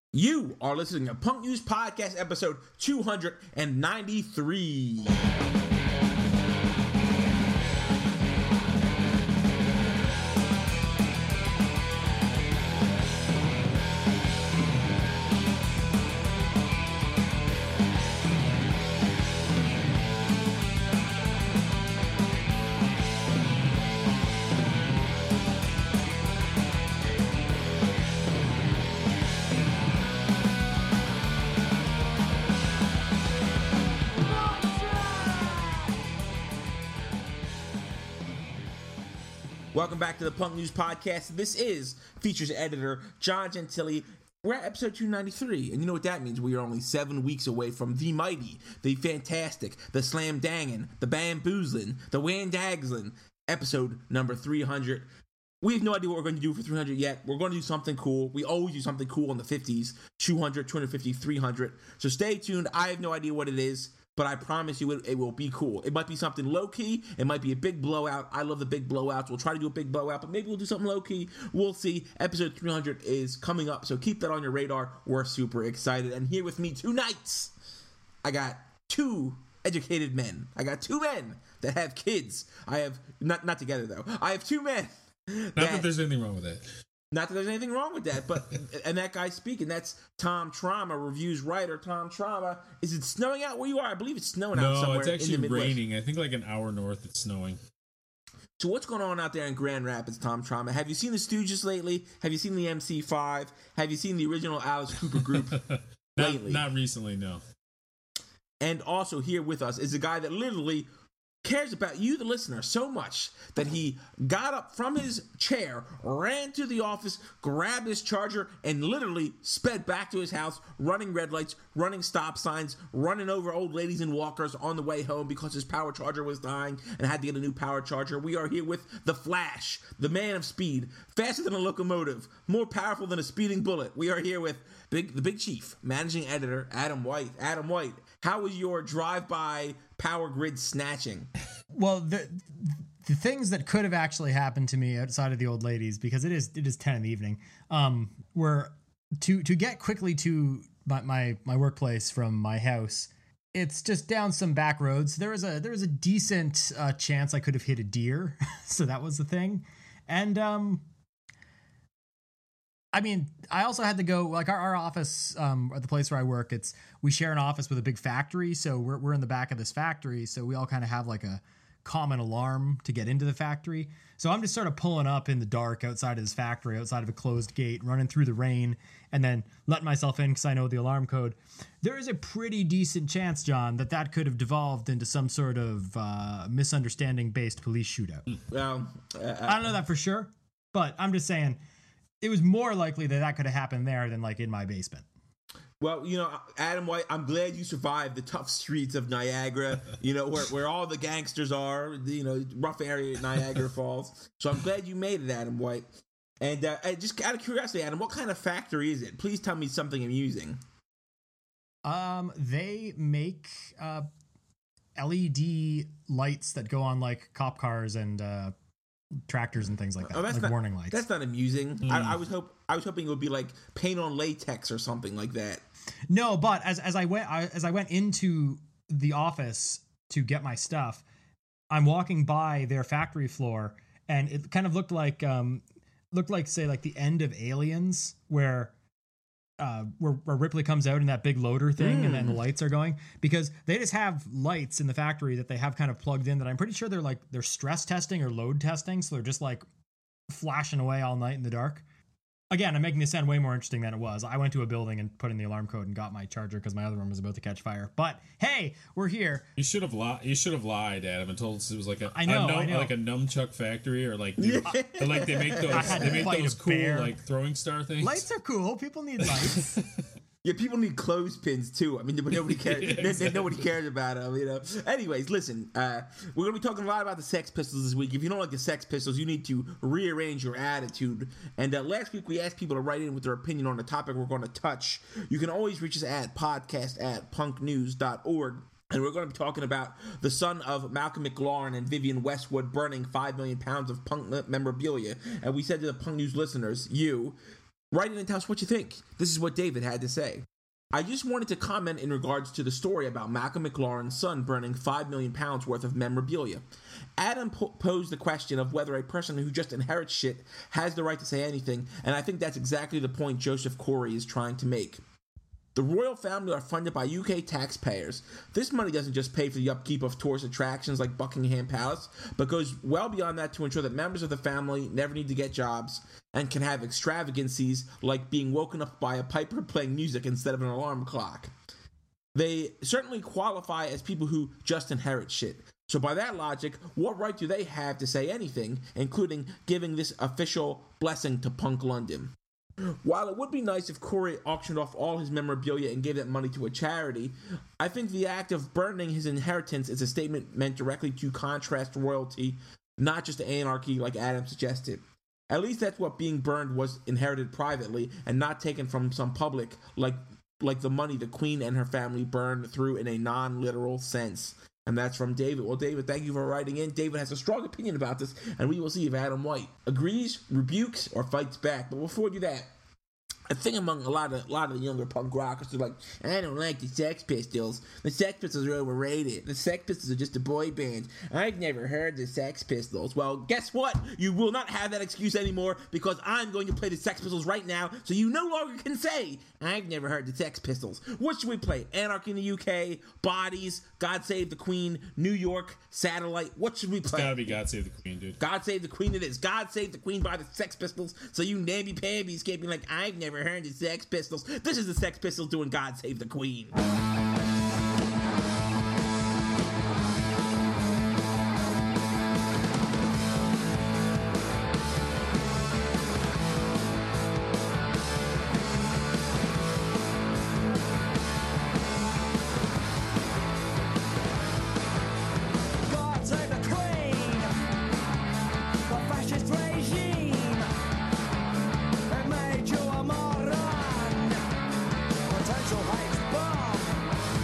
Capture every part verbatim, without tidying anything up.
You are listening to Punk News Podcast episode two ninety-three. Welcome back to the Punk News Podcast. This is features editor John Gentili. We're at episode two ninety-three, and you know what that means. We are only seven weeks away from the mighty, the fantastic, the slam dangin', the bamboozlin', the wandagslin' episode number three hundred. We have no idea what we're going to do for three hundred yet. We're going to do something cool. We always do something cool in the fifties, two hundred, two fifty, three hundred. So stay tuned. I have no idea what it is, but I promise you it, it will be cool. It might be something low-key. It might be a big blowout. I love the big blowouts. We'll try to do a big blowout, but maybe we'll do something low-key. We'll see. Episode three hundred is coming up, so keep that on your radar. We're super excited. And here with me tonight, I got two educated men. I got two men that have kids. I have, not, not together though. I have two men. Not that, that there's anything wrong with that. Not that there's anything wrong with that, but and that guy speaking, that's Tom Trauma, reviews writer. Tom Trauma. Is it snowing out where you are? I believe it's snowing no, out somewhere. No, it's actually in the Midwest. raining. I think like an hour north it's snowing. So what's going on out there in Grand Rapids, Tom Trauma? Have you seen the Stooges lately? Have you seen the M C five? Have you seen the original Alice Cooper group not, lately? Not recently, no. And also here with us is a guy that literally cares about you, the listener, so much that he got up from his chair, ran to the office, grabbed his charger, and literally sped back to his house, running red lights, running stop signs, running over old ladies and walkers on the way home because his power charger was dying and had to get a new power charger. We are here with the Flash, the man of speed, faster than a locomotive, more powerful than a speeding bullet. We are here with big, the big chief, managing editor, Adam White. Adam White, how was your drive-by power grid snatching? Well, the the things that could have actually happened to me outside of the old ladies, because it is it is ten in the evening, um, were to to get quickly to my, my my workplace from my house. It's just down some back roads. There was a there was a decent uh, chance I could have hit a deer, so that was the thing. And um, I mean, I also had to go, like our, our office, um, at the place where I work, it's, we share an office with a big factory. So we're, we're in the back of this factory. So we all kind of have like a common alarm to get into the factory. So I'm just sort of pulling up in the dark outside of this factory, outside of a closed gate, running through the rain and then letting myself in because I know the alarm code. There is a pretty decent chance, John, that that could have devolved into some sort of uh, misunderstanding based police shootout. Well, uh, I don't know that for sure, but I'm just saying, it was more likely that that could have happened there than like in my basement. Well, you know, Adam White, I'm glad you survived the tough streets of Niagara, you know, where, where all the gangsters are, you know, rough area at Niagara Falls. So I'm glad you made it, Adam White. And uh, just out of curiosity, Adam, what kind of factory is it? Please tell me something amusing. Um, they make uh, L E D lights that go on like cop cars and uh tractors and things like that, oh, that's like not, warning lights. That's not amusing. Mm. I, I was hope I was hoping it would be like paint on latex or something like that. No, but as as I went I, as I went into the office to get my stuff, I'm walking by their factory floor, and it kind of looked like um looked like say like the end of Aliens, where uh where, where Ripley comes out in that big loader thing, mm. and then the lights are going, because they just have lights in the factory that they have kind of plugged in that I'm pretty sure they're like they're stress testing or load testing, so they're just like flashing away all night in the dark. Again, I'm making this sound way more interesting than it was. I went to a building and put in the alarm code and got my charger because my other one was about to catch fire. But hey, we're here. You should have lied. You should have lied, Adam, and told us it was like a I know, a num- I know. like a nunchuck factory, or like they, or like they make those they make those cool bear. like throwing star things. Lights are cool. People need lights. Yeah, people need clothespins too. I mean, but nobody cares. Yeah, exactly. Nobody cares about them, you know. Anyways, listen, uh, we're gonna be talking a lot about the Sex Pistols this week. If you don't like the Sex Pistols, you need to rearrange your attitude. And uh, last week we asked people to write in with their opinion on the topic we're going to touch. You can always reach us at podcast at punknews dot org. And we're going to be talking about the son of Malcolm McLaurin and Vivian Westwood burning five million pounds of punk memorabilia. And we said to the Punk News listeners, you, Write in and tell us what you think. This is what David had to say. I just wanted to comment in regards to the story about Malcolm McLaurin's son burning five million pounds worth of memorabilia. Adam po- posed the question of whether a person who just inherits shit has the right to say anything, and I think that's exactly the point Joseph Corey is trying to make. The royal family are funded by U K taxpayers. This money doesn't just pay for the upkeep of tourist attractions like Buckingham Palace, but goes well beyond that to ensure that members of the family never need to get jobs and can have extravagancies like being woken up by a piper playing music instead of an alarm clock. They certainly qualify as people who just inherit shit. So by that logic, what right do they have to say anything, including giving this official blessing to Punk London? While it would be nice if Corey auctioned off all his memorabilia and gave that money to a charity, I think the act of burning his inheritance is a statement meant directly to contrast royalty, not just to anarchy like Adam suggested. At least that's what being burned was, inherited privately and not taken from some public, like like the money the Queen and her family burned through in a non-literal sense. And that's from David. Well, David, thank you for writing in. David has a strong opinion about this, and we will see if Adam White agrees, rebukes, or fights back. But before we do that, I think among a lot of a lot of the younger punk rockers are like, I don't like the Sex Pistols. The Sex Pistols are overrated. The Sex Pistols are just a boy band. I've never heard the Sex Pistols. Well, guess what? You will not have that excuse anymore because I'm going to play the Sex Pistols right now, so you no longer can say, I've never heard the Sex Pistols. What should we play? Anarchy in the U K, Bodies, God Save the Queen, New York, Satellite. What should we play? It's gotta be God Save the Queen, dude. God Save the Queen it is. God Save the Queen by the Sex Pistols, so you namby-pambies can't be like, I've never heard the Sex Pistols. This is the Sex Pistols doing God Save the Queen. Potential hate bomb.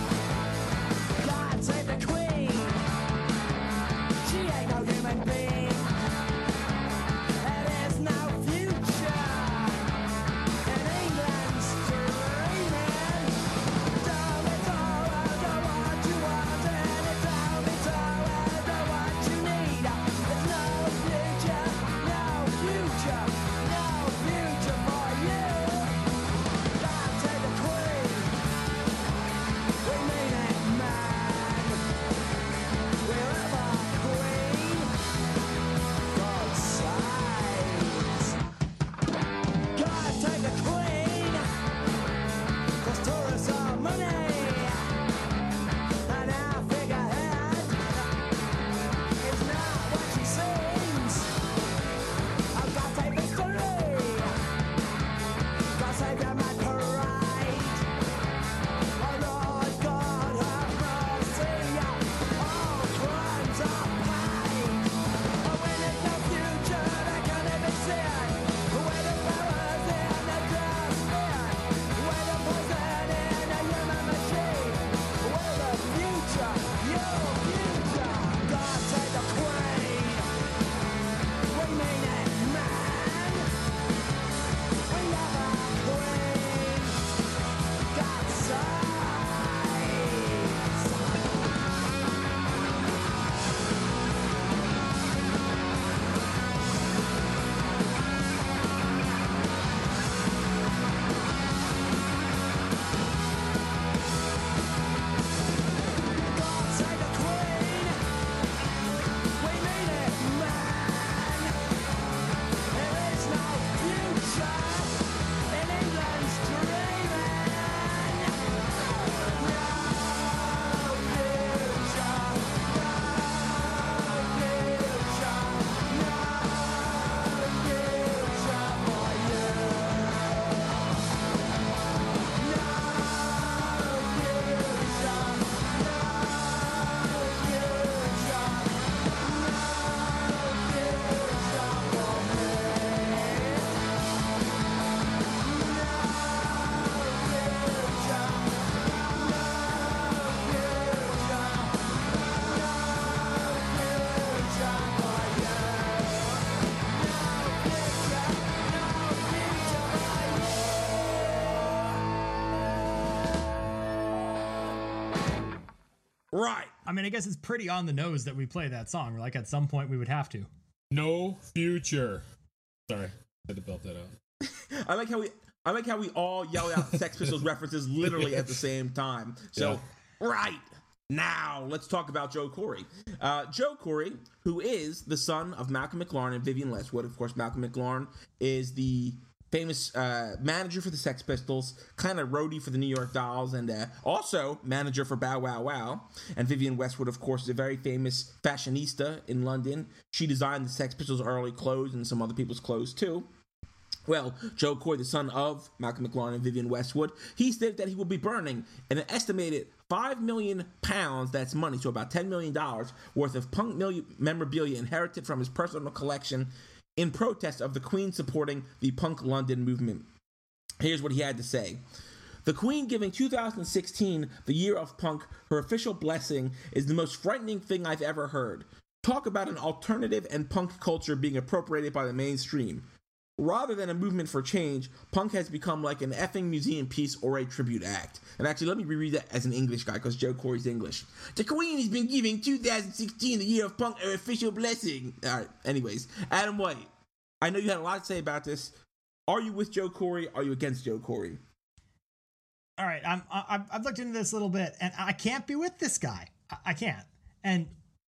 Right. I mean, I guess it's pretty on the nose that we play that song. Like, at some point, we would have to. No future. Sorry, I had to belt that out. I like how we, I like how we all yell out Sex Pistols references literally at the same time. So, yeah. Right. Now, let's talk about Joe Corey. Uh, Joe Corey, who is the son of Malcolm McLaren and Vivienne Westwood. Of course, Malcolm McLaren is the famous uh, manager for the Sex Pistols, kind of roadie for the New York Dolls, and uh, also manager for Bow Wow Wow. And Vivienne Westwood, of course, is a very famous fashionista in London. She designed the Sex Pistols' early clothes and some other people's clothes, too. Well, Joe Corey, the son of Malcolm McLaren and Vivienne Westwood, he stated that he will be burning an estimated five million pounds, that's money, so about ten million dollars, worth of punk memorabilia inherited from his personal collection in protest of the Queen supporting the Punk London movement. Here's what he had to say. The Queen giving two thousand sixteen, the year of punk, her official blessing is the most frightening thing I've ever heard. Talk about an alternative and punk culture being appropriated by the mainstream. Rather than a movement for change, punk has become like an effing museum piece or a tribute act. And actually, let me reread that as an English guy, because Joe Corey's English. The Queen has been giving two thousand sixteen, the year of punk, her official blessing. All right, anyways, Adam White, I know you had a lot to say about this. Are you with Joe Corey? Are you against Joe Corey? All right, I'm, I've, I've looked into this a little bit, and I can't be with this guy. I, I can't. And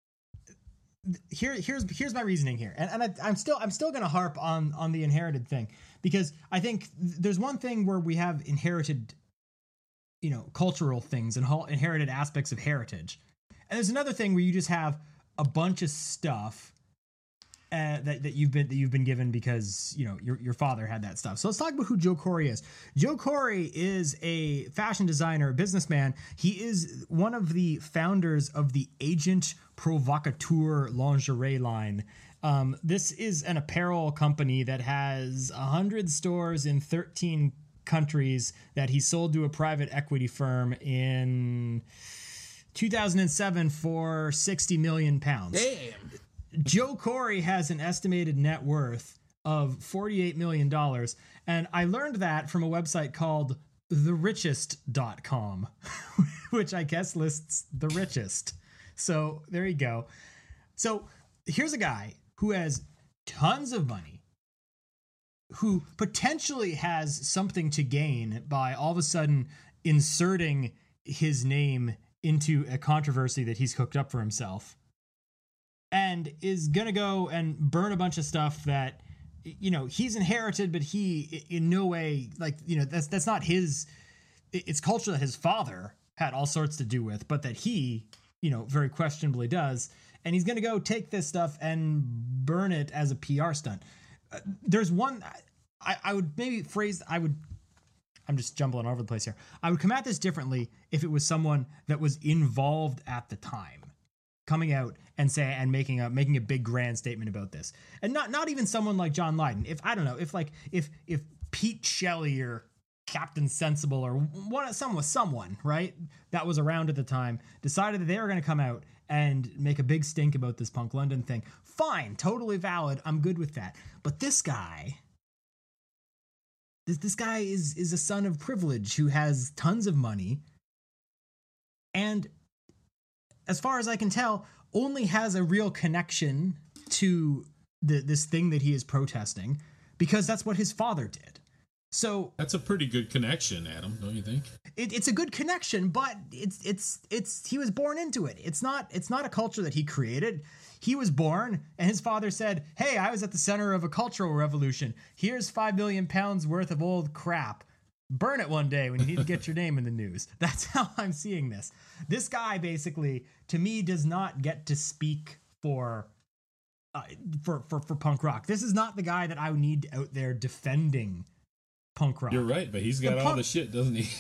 Here, here's here's my reasoning here, and and I, I'm still I'm still going to harp on on the inherited thing, because I think there's one thing where we have inherited, you know, cultural things and inherited aspects of heritage, and there's another thing where you just have a bunch of stuff uh, that that you've been that you've been given because you know your your father had that stuff. So let's talk about who Joe Corey is. Joe Corey is a fashion designer, businessman. He is one of the founders of the Agent Provocateur lingerie line. Um, this is an apparel company that has one hundred stores in thirteen countries that he sold to a private equity firm in two thousand seven for sixty million pounds. Damn. Joe Corey has an estimated net worth of forty-eight million dollars, and I learned that from a website called the richest dot com, which I guess lists the richest. So there you go. So here's a guy who has tons of money, who potentially has something to gain by all of a sudden inserting his name into a controversy that he's cooked up for himself, and is going to go and burn a bunch of stuff that, you know, he's inherited, but he in no way, like, you know, that's that's not his, it's culture that his father had all sorts to do with, but that he, you know, very questionably does. And he's going to go take this stuff and burn it as a P R stunt. Uh, there's one, I, I would maybe phrase, I would, I'm just jumbling all over the place here. I would come at this differently if it was someone that was involved at the time, coming out and say and making a making a big grand statement about this, and not not even someone like John Lydon. If I don't know, if like if if Pete Shelley or Captain Sensible or one someone someone right that was around at the time decided that they were going to come out and make a big stink about this Punk London thing, fine, totally valid. I'm good with that. But this guy, this this guy is is a son of privilege who has tons of money, and as far as I can tell, only has a real connection to the, this thing that he is protesting because that's what his father did. So that's a pretty good connection, Adam, don't you think? It, it's a good connection, but it's it's it's he was born into it. It's not it's not a culture that he created. He was born, and his father said, "Hey, I was at the center of a cultural revolution. Here's five million pounds worth of old crap. Burn it one day when you need to get your name in the news." That's how I'm seeing this. This guy basically, to me, does not get to speak for, uh, for for for punk rock. This is not the guy that I would need out there defending punk rock. You're right, but he's got the all punk- the shit, doesn't he?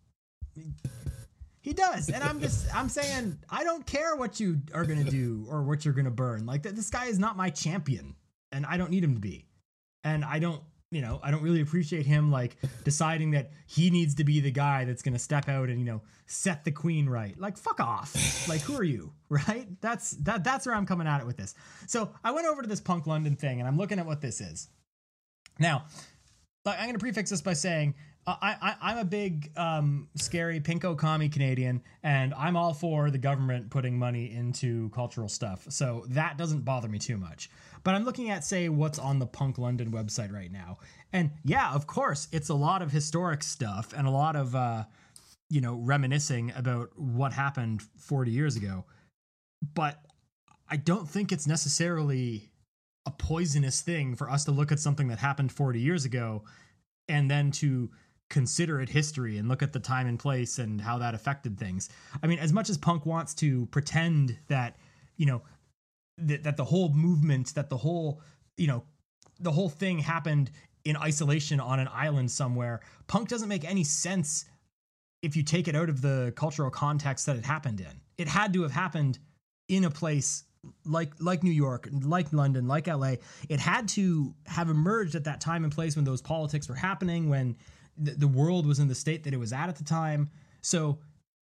He does, and I'm just I'm saying I don't care what you are gonna do or what you're gonna burn. Like this guy is not my champion, and I don't need him to be, and I don't. You know, I don't really appreciate him like deciding that he needs to be the guy that's going to step out and, you know, set the Queen right. Like, fuck off. Like, who are you? Right? That's that. That's where I'm coming at it with this. So I went over to this Punk London thing and I'm looking at what this is. Now, I'm going to prefix this by saying I, I I'm a big um, scary pinko commie Canadian, and I'm all for the government putting money into cultural stuff, so that doesn't bother me too much. But I'm looking at, say, what's on the Punk London website right now, and yeah, of course, it's a lot of historic stuff and a lot of uh, you know, reminiscing about what happened forty years ago. But I don't think it's necessarily a poisonous thing for us to look at something that happened forty years ago and then to consider it history and look at the time and place and how that affected things. I mean, as much as punk wants to pretend that, you know, th- that the whole movement, that the whole, you know, the whole thing happened in isolation on an island somewhere, punk doesn't make any sense if you take it out of the cultural context that it happened in. It had to have happened in a place like like New York, like London, like L A. It had to have emerged at that time and place when those politics were happening, when th- the world was in the state that it was at at the time. So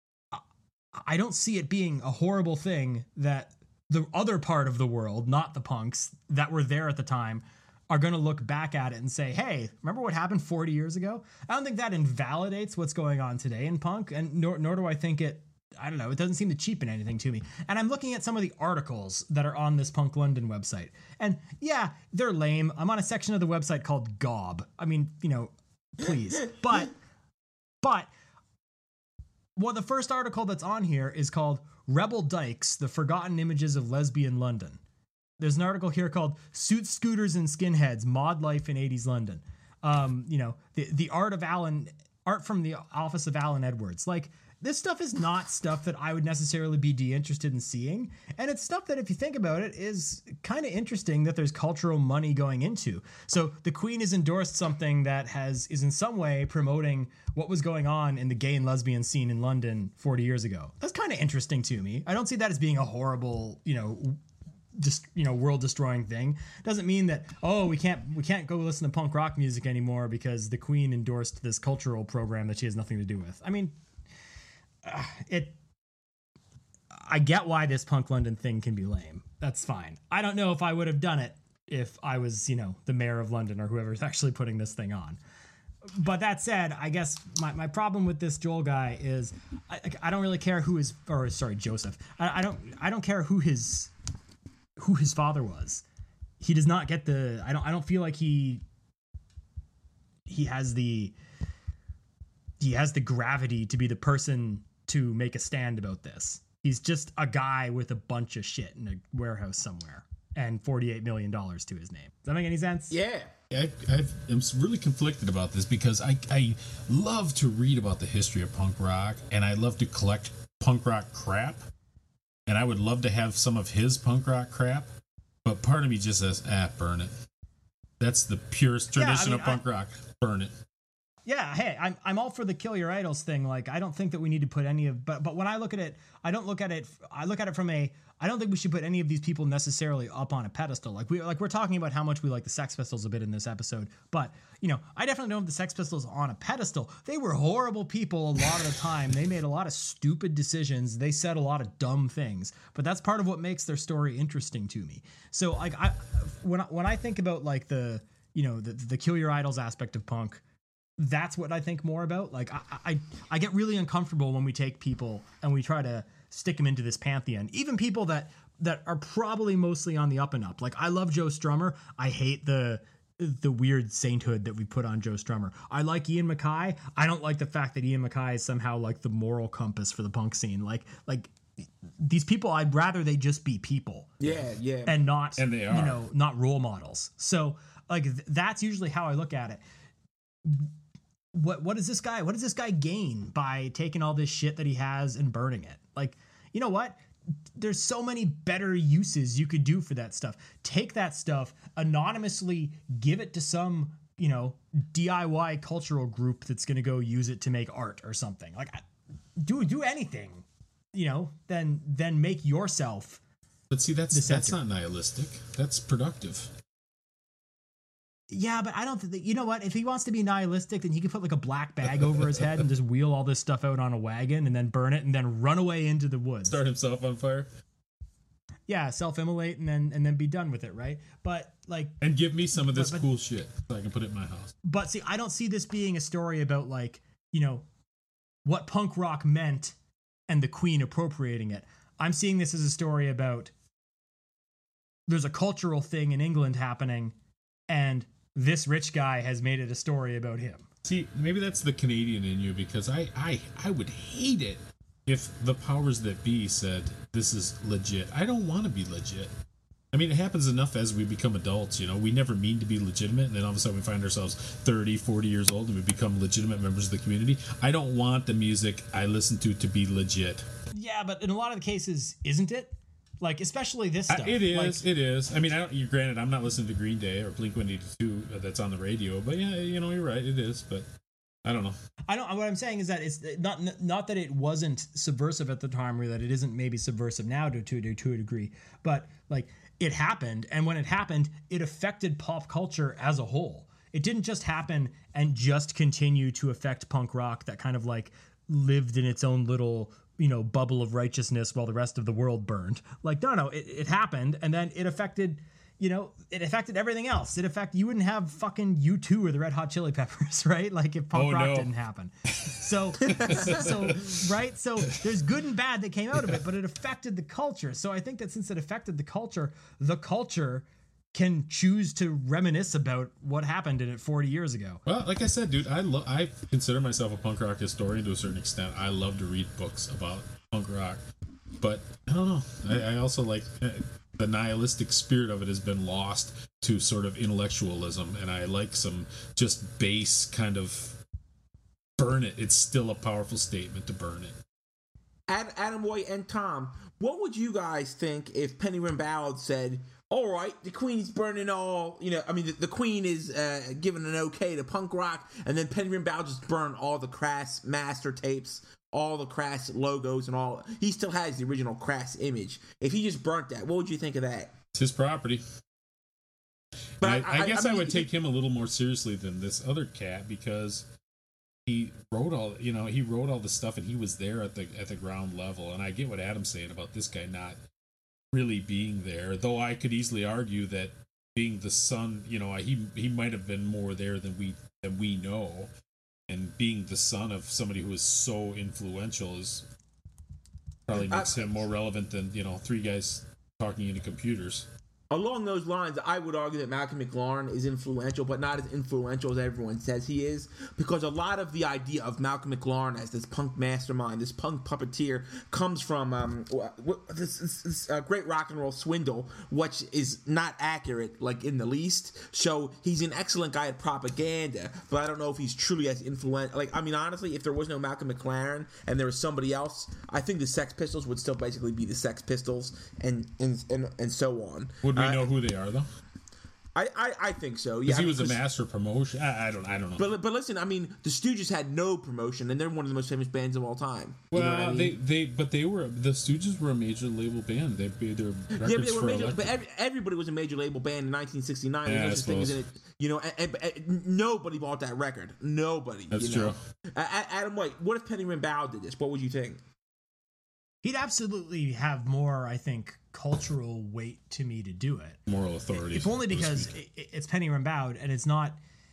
I don't see it being a horrible thing that the other part of the world, not the punks that were there at the time, are going to look back at it and say, hey, remember what happened forty years ago? I don't think that invalidates what's going on today in punk, and nor, nor do I think it, I don't know, it doesn't seem to cheapen anything to me. And I'm looking at some of the articles that are on this Punk London website. And yeah, they're lame. I'm on a section of the website called Gob. I mean, you know, please. But, but, well, the first article that's on here is called Rebel Dykes, The Forgotten Images of Lesbian London. There's an article here called Suits, Scooters, and Skinheads, Mod Life in eighties London. Um, you know, the, the art of Alan, art from the office of Alan Edwards. Like, this stuff is not stuff that I would necessarily be de-interested in seeing. And it's stuff that, if you think about it, is kind of interesting that there's cultural money going into. So the Queen has endorsed something that has is in some way promoting what was going on in the gay and lesbian scene in London forty years ago. That's kind of interesting to me. I don't see that as being a horrible, you know, just, you know, world destroying thing. Doesn't mean that, oh, we can't we can't go listen to punk rock music anymore because the Queen endorsed this cultural program that she has nothing to do with. I mean, uh, it I get why this Punk London thing can be lame. That's fine. I don't know if I would have done it if I was, you know, the mayor of London or whoever's actually putting this thing on. But that said, I guess my, my problem with this Joel guy is I, I don't really care who his, or sorry, Joseph. I, I don't I don't care who his who his father was. He does not get the, I don't, I don't feel like he, he has the, he has the gravity to be the person to make a stand about this. He's just a guy with a bunch of shit in a warehouse somewhere and forty-eight million dollars to his name. Does that make any sense? Yeah. I, I've, I'm really conflicted about this because I, I love to read about the history of punk rock, and I love to collect punk rock crap. And I would love to have some of his punk rock crap, but part of me just says, ah, burn it. That's the purest tradition yeah, I mean, of punk I, rock. Burn it. Yeah, hey, I'm I'm all for the kill your idols thing. Like, I don't think that we need to put any of, but but when I look at it, I don't look at it. I look at it from a. I don't think we should put any of these people necessarily up on a pedestal. Like we like we're talking about how much we like the Sex Pistols a bit in this episode, but you know, I definitely don't have the Sex Pistols on a pedestal. They were horrible people a lot of the time. They made a lot of stupid decisions. They said a lot of dumb things, but that's part of what makes their story interesting to me. So like I when I, when I think about like the you know the the kill your idols aspect of punk, that's what I think more about. Like I, I, I get really uncomfortable when we take people and we try to stick them into this pantheon. Even people that that are probably mostly on the up and up. Like I love Joe Strummer. I hate the the weird sainthood that we put on Joe Strummer. I like Ian MacKaye. I don't like the fact that Ian MacKaye is somehow like the moral compass for the punk scene. Like like these people, I'd rather they just be people. Yeah, yeah. And not and they are. you know, not role models. So like th- that's usually how I look at it. What what does this guy what does this guy gain by taking all this shit that he has and burning it? Like, you know what? There's so many better uses you could do for that stuff. Take that stuff, anonymously give it to some, you know, D I Y cultural group that's going to go use it to make art or something. Like do do anything, you know, then then make yourself. But see, that's that's not nihilistic. That's productive. Yeah, but I don't think that, you know what? If he wants to be nihilistic, then he can put like a black bag over his head and just wheel all this stuff out on a wagon and then burn it and then run away into the woods. Start himself on fire. yeah, self-immolate and then and then be done with it, right? But like, and give me some of this but, but, cool shit so I can put it in my house. But see, I don't see this being a story about like, you know, what punk rock meant and the Queen appropriating it. I'm seeing this as a story about there's a cultural thing in England happening, and this rich guy has made it a story about him. See, maybe that's the Canadian in you, because I, I, I would hate it if the powers that be said this is legit. I don't want to be legit. I mean, it happens enough as we become adults, you know. We never mean to be legitimate, and then all of a sudden we find ourselves thirty, forty years old and we become legitimate members of the community. I don't want the music I listen to to be legit. Yeah, but in a lot of the cases, isn't it? Like, especially this stuff. Uh, it is, like, it is. I mean, I don't, you granted, I'm not listening to Green Day or Blink one eighty-two that's on the radio, but yeah, you know, you're right, it is, but I don't know. I don't. What I'm saying is that it's not not that it wasn't subversive at the time, or that it isn't maybe subversive now to to to a degree, but like it happened, and when it happened, it affected pop culture as a whole. It didn't just happen and just continue to affect punk rock that kind of like lived in its own little, you know, bubble of righteousness while the rest of the world burned. Like, no, no, it, it happened, and then it affected. You know, it affected everything else. It affected, you wouldn't have fucking U two or the Red Hot Chili Peppers, right? Like if punk oh, rock no. didn't happen. So, so, right? So there's good and bad that came out of it, but it affected the culture. So I think that since it affected the culture, the culture can choose to reminisce about what happened in it forty years ago. Well, like I said, dude, I lo- I consider myself a punk rock historian to a certain extent. I love to read books about punk rock, but I don't know. I, I also like... Uh, the nihilistic spirit of it has been lost to sort of intellectualism, and I like some just base kind of burn it. It's still a powerful statement to burn it. Ad- Adam White and Tom, what would you guys think if Penny Ballard said, all right, the Queen's burning all, you know, I mean, the, the Queen is uh, giving an okay to punk rock, and then Penny Ballard just burned all the Crass master tapes, all the Crass logos and all. He still has the original Crass image. If he just burnt that, what would you think of that? It's his property. But I, I, I guess I, I, mean, I would take him a little more seriously than this other cat, because he wrote all, you know, he wrote all the stuff and he was there at the at the ground level. And I get what Adam's saying about this guy not really being there, though I could easily argue that being the son, you know, he he might have been more there than we than we know. And being the son of somebody who is so influential is probably makes uh, him more relevant than, you know, three guys talking into computers. Along those lines, I would argue that Malcolm McLaren is influential, but not as influential as everyone says he is, because a lot of the idea of Malcolm McLaren as this punk mastermind, this punk puppeteer, comes from um, this, this, this uh, great rock and roll swindle, which is not accurate, like, in the least. So he's an excellent guy at propaganda, but I don't know if he's truly as influential. Like, I mean, honestly, if there was no Malcolm McLaren and there was somebody else, I think the Sex Pistols would still basically be the Sex Pistols, and and and, and so on. Would we know uh, who they are, though? I, I, I think so. Yeah, because he was a master promotion. I, I don't I don't know. But but listen, I mean, the Stooges had no promotion, and they're one of the most famous bands of all time. Well, you know I mean? they they but they were the Stooges were a major label band. They their records yeah, but they were for major, electric. but every, everybody was a major label band in nineteen sixty-nine. Yeah, There's no such thing as it, you know, and, and, and nobody bought that record. Nobody. That's you know? true. Uh, Adam White, what if Penny Rimbaud did this? What would you think? He'd absolutely have more, I think, cultural weight to me to do it. Moral authority. If only because it, it's Penny Rimbaud, and it's not.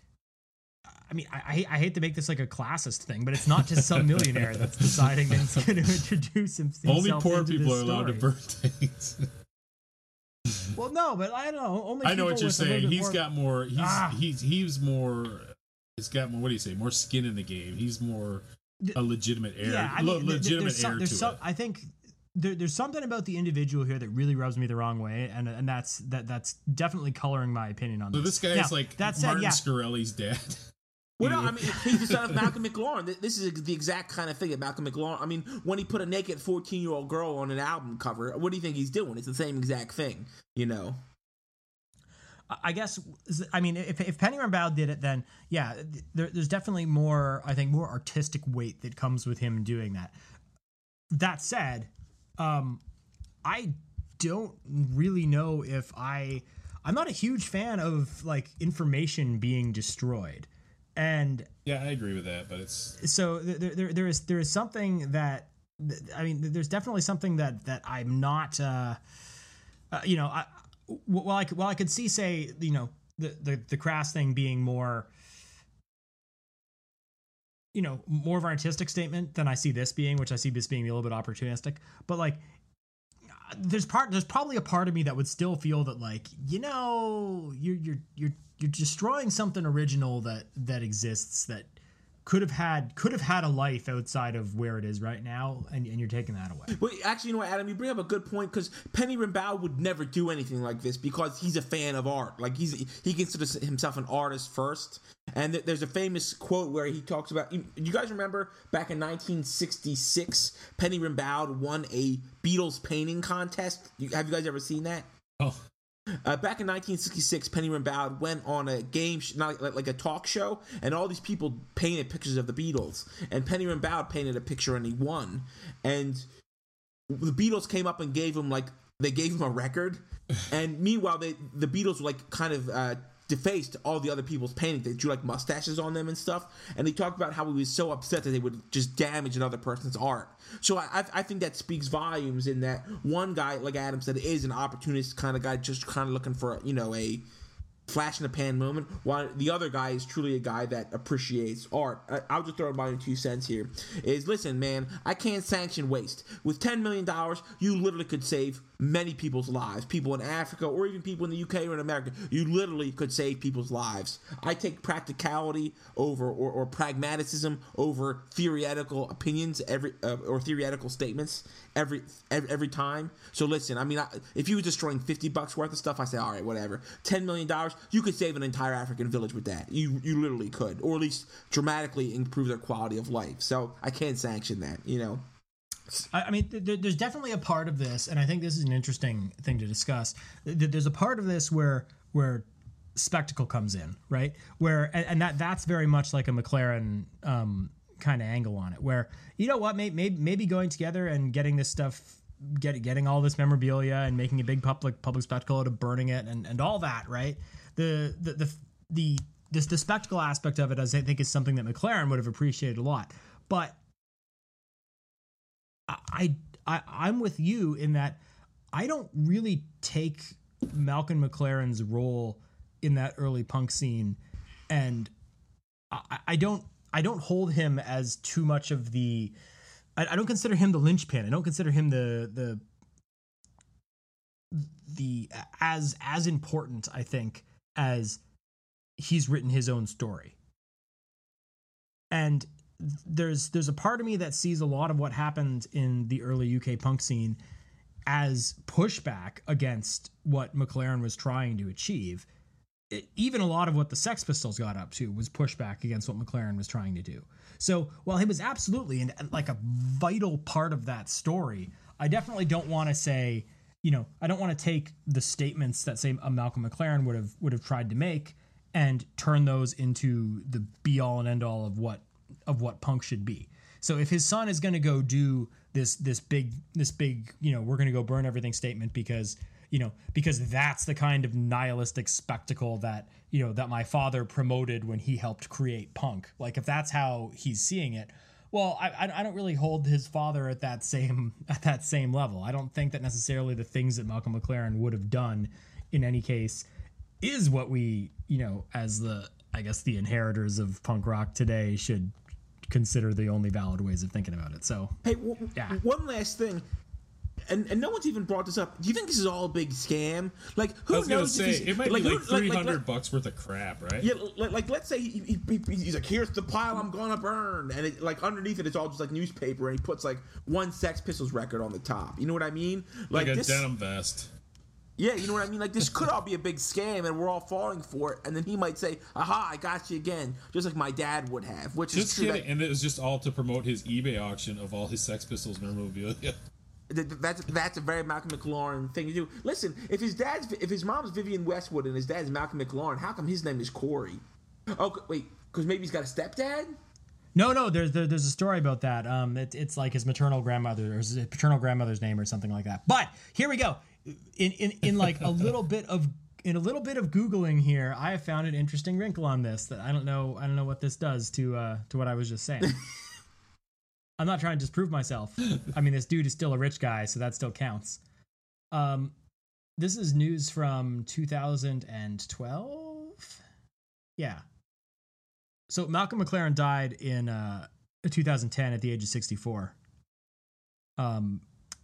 I mean, I, I hate to make this like a classist thing, but it's not just some millionaire that's deciding that he's going to introduce himself. Only poor into people this are allowed to story. burn things. Well, no, but I don't know. Only I know what you're saying. He's more... got more. He's ah. he's he's more. He's got more. What do you say? More skin in the game. He's more a legitimate heir. Yeah, I mean, legitimate there's some, heir there's to some, it. I think there, there's something about the individual here that really rubs me the wrong way, and and that's that that's definitely coloring my opinion on so this. So this guy now, is like that Martin said, yeah. Scarelli's dad. Well, no, I mean, he's the son of Malcolm McLaren. This is the exact kind of thing that Malcolm McLaren. I mean, when he put a naked fourteen-year-old girl on an album cover, what do you think he's doing? It's the same exact thing, you know. I guess, I mean, if, if Penny Rimbaud did it, then yeah, there, there's definitely more, I think, more artistic weight that comes with him doing that. That said, um, I don't really know if I, I'm not a huge fan of like information being destroyed. And yeah, I agree with that, but it's so there, there, there is, there is something that, I mean, there's definitely something that, that I'm not, uh, uh, you know, I, while I could, while I could see, say, you know, the the the Crass thing being more, you know, more of an artistic statement than I see this being, which I see this being a little bit opportunistic. But like, there's part, there's probably a part of me that would still feel that, like, you know, you're you're you're you're destroying something original that that exists, that could have had could have had a life outside of where it is right now, and, and you're taking that away. Well, actually, you know what, Adam, you bring up a good point, because Penny Rimbaud would never do anything like this because he's a fan of art. Like, he's he considers himself an artist first. And th- there's a famous quote where he talks about, you, you guys remember back in nineteen sixty-six, Penny Rimbaud won a Beatles painting contest? You, have you guys ever seen that? Oh. Uh, back in nineteen sixty-six, Penny Rimbaud went on a game, sh- not like, like a talk show, and all these people painted pictures of the Beatles. And Penny Rimbaud painted a picture, and he won. And the Beatles came up and gave him, like, they gave him a record. And meanwhile, they the Beatles were, like, kind of uh, defaced all the other people's paintings. They drew, like, mustaches on them and stuff. And they talked about how he was so upset that they would just damage another person's art. So I, I think that speaks volumes, in that one guy, like Adam said, is an opportunist kind of guy, just kind of looking for, you know, a flash in the pan moment, while the other guy is truly a guy that appreciates art. I, I'll just throw my two cents here. Is, listen, man, I can't sanction waste. With ten million dollars, you literally could save many people's lives. People in Africa, or even people in the U K or in America. You literally could save people's lives. I take practicality over, or, or pragmatism over theoretical opinions every uh, or theoretical statements every, every every time. So listen, I mean, I, if you were destroying fifty bucks worth of stuff, I say, all right, whatever. ten million dollars, you could save an entire African village with that. You you literally could, or at least dramatically improve their quality of life. So I can't sanction that, you know. I mean, th- there's definitely a part of this, and I think this is an interesting thing to discuss. There's a part of this where where spectacle comes in, right? Where and, and that that's very much like a McLaren um, kind of angle on it. Where, you know what, maybe maybe going together and getting this stuff, get, getting all this memorabilia and making a big public public spectacle out of burning it and, and all that, right? The the the the this the spectacle aspect of it, as I think, is something that McLaren would have appreciated a lot, but. I, I I'm with you in that I don't really take Malcolm McLaren's role in that early punk scene, and I, I don't I don't hold him as too much of the I, I don't consider him the linchpin. I don't consider him the the the as as important, I think, as he's written his own story. And there's there's a part of me that sees a lot of what happened in the early U K punk scene as pushback against what McLaren was trying to achieve. It, even a lot of what the Sex Pistols got up to was pushback against what McLaren was trying to do. So while he was absolutely an, like a vital part of that story, I definitely don't want to say, you know, I don't want to take the statements that, say, a Malcolm McLaren would have would have tried to make and turn those into the be all and end all of what of what punk should be. So if his son is going to go do this this big this big you know, we're going to go burn everything statement because you know because that's the kind of nihilistic spectacle that you know that my father promoted when he helped create punk, like if that's how he's seeing it, well, I I don't really hold his father at that same at that same level. I don't think that necessarily the things that Malcolm McLaren would have done in any case is what we, you know, as the I guess the inheritors of punk rock today should consider the only valid ways of thinking about it. So hey, w- yeah. One last thing, and and no one's even brought this up. Do you think this is all a big scam? Like, who I was knows? gonna say it might like, be like who, three hundred like, like, bucks worth of crap, right? Yeah, like, like let's say he, he, he, he's like, here's the pile I'm gonna burn, and it, like underneath it, it's all just like newspaper, and he puts like one Sex Pistols record on the top. You know what I mean? Like, like a this, denim vest. Yeah, you know what I mean? Like, this could all be a big scam, and we're all falling for it. And then he might say, aha, I got you again, just like my dad would have, which just is true. Kidding. That, and it was just all to promote his eBay auction of all his Sex Pistols memorabilia. That's that's a very Malcolm McLaren thing to do. Listen, if his dad's if his mom's Vivian Westwood and his dad's Malcolm McLaren, how come his name is Corey? Oh, wait, because maybe he's got a stepdad? No, no, there's there, there's a story about that. Um, it, it's like his maternal grandmother or his paternal grandmother's name or something like that. But here we go. In in in like a little bit of in a little bit of Googling here, I have found an interesting wrinkle on this that I don't know I don't know what this does to uh to what I was just saying. I'm not trying to disprove myself. I mean, this dude is still a rich guy, so that still counts. Um, this is news from two thousand twelve. Yeah. So Malcolm McLaren died in uh, two thousand ten at the age of sixty-four. Um,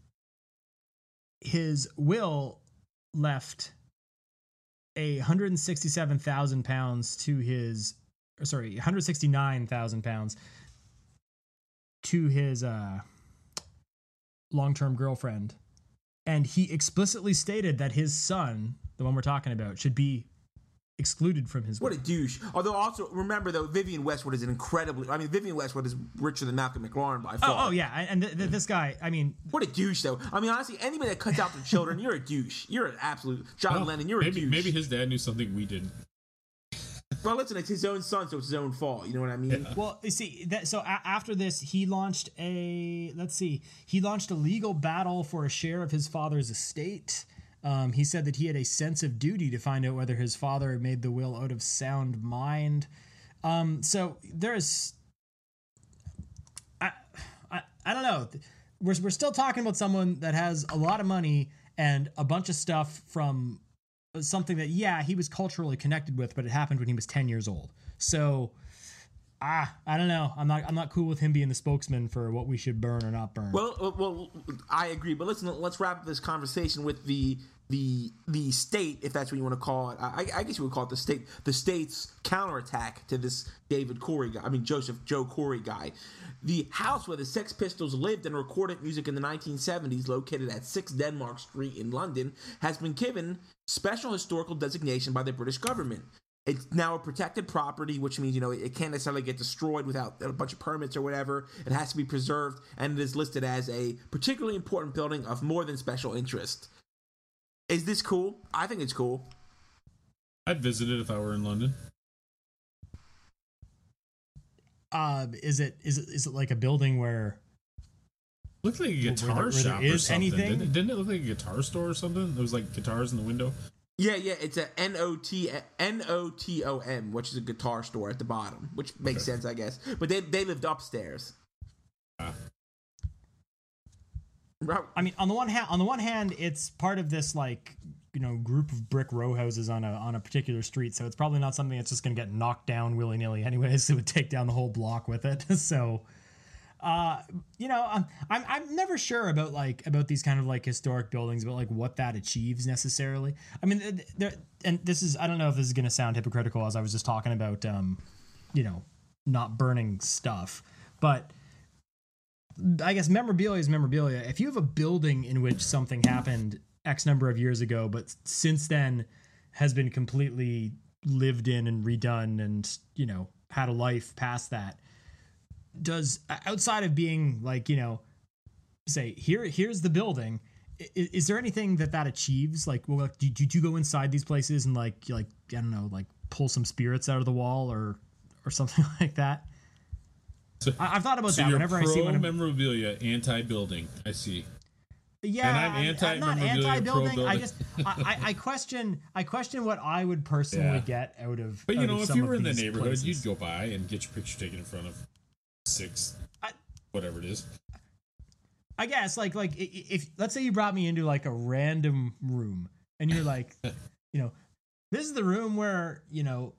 his will left a one hundred sixty-seven thousand pounds to his, or sorry, one hundred sixty-nine thousand pounds to his uh, long-term girlfriend. And he explicitly stated that his son, the one we're talking about, should be excluded from his will. What a douche. Although also, remember though, Vivian Westwood is an incredibly, I mean, Vivian Westwood is richer than Malcolm McLaren by far. Oh, oh yeah. And th- th- this guy, I mean. What a douche though. I mean, honestly, anybody that cuts out their children, you're a douche. You're an absolute, John Well, Lennon, you're maybe, a douche. Maybe his dad knew something we didn't. Well, listen, it's his own son, so it's his own fault. You know what I mean? Yeah. Well, you see, that, so a- after this, he launched a, let's see, he launched a legal battle for a share of his father's estate. Um, he said that he had a sense of duty to find out whether his father made the will out of sound mind. Um, so there's, I, I, I don't know. We're, we're still talking about someone that has a lot of money and a bunch of stuff from something that, yeah, he was culturally connected with, but it happened when he was ten years old. So, ah, I don't know. I'm not, I'm not cool with him being the spokesman for what we should burn or not burn. Well, uh, well, I agree. But listen, let's wrap up this conversation with the the the state, if that's what you want to call it. I, I guess you would call it the state, the state's counterattack to this David Corey guy. I mean, Joseph Joe Corey guy. The house where the Sex Pistols lived and recorded music in the nineteen seventies, located at six Denmark Street in London, has been given special historical designation by the British government. It's now a protected property, which means, you know, it can't necessarily get destroyed without a bunch of permits or whatever. It has to be preserved, and it is listed as a particularly important building of more than special interest. Is this cool? I think it's cool. I'd visit it if I were in London. Uh, is it is it is it like a building where Looked like a guitar where there- where there shop or is something. anything? Didn't it, didn't it look like a guitar store or something? There was like guitars in the window. Yeah, yeah, it's a N O T N O T O M, which is a guitar store at the bottom, which makes Okay. sense, I guess. But they they lived upstairs. Ah. Right. I mean, on the one hand, on the one hand, it's part of this like you know group of brick row houses on a on a particular street, so it's probably not something that's just going to get knocked down willy nilly. Anyways, it would take down the whole block with it. So, uh, you know, I'm I'm I'm never sure about like about these kind of like historic buildings, about like what that achieves necessarily. I mean, there and this is I don't know if this is going to sound hypocritical, as I was just talking about, um, you know, not burning stuff, but. I guess memorabilia is memorabilia. If you have a building in which something happened X number of years ago, but since then has been completely lived in and redone and, you know, had a life past that, does outside of being like, you know, say, here, here's the building. Is, is there anything that that achieves? Like, well, do, do you go inside these places and like, like, I don't know, like pull some spirits out of the wall or, or something like that? So, I, I've thought about so that you're whenever I see one. pro-memorabilia, anti-building. I see. Yeah, And I'm I mean, anti-memorabilia, not anti-building. I pro-building. just, I, I, I question, I question what I would personally Yeah. get out of. But you out know, of if some you of were in the these neighborhood, places. you'd go by and get your picture taken in front of six, I- whatever it is. I guess, like, like i- i- if let's say you brought me into like a random room, and you're like, you know, this is the room where you know,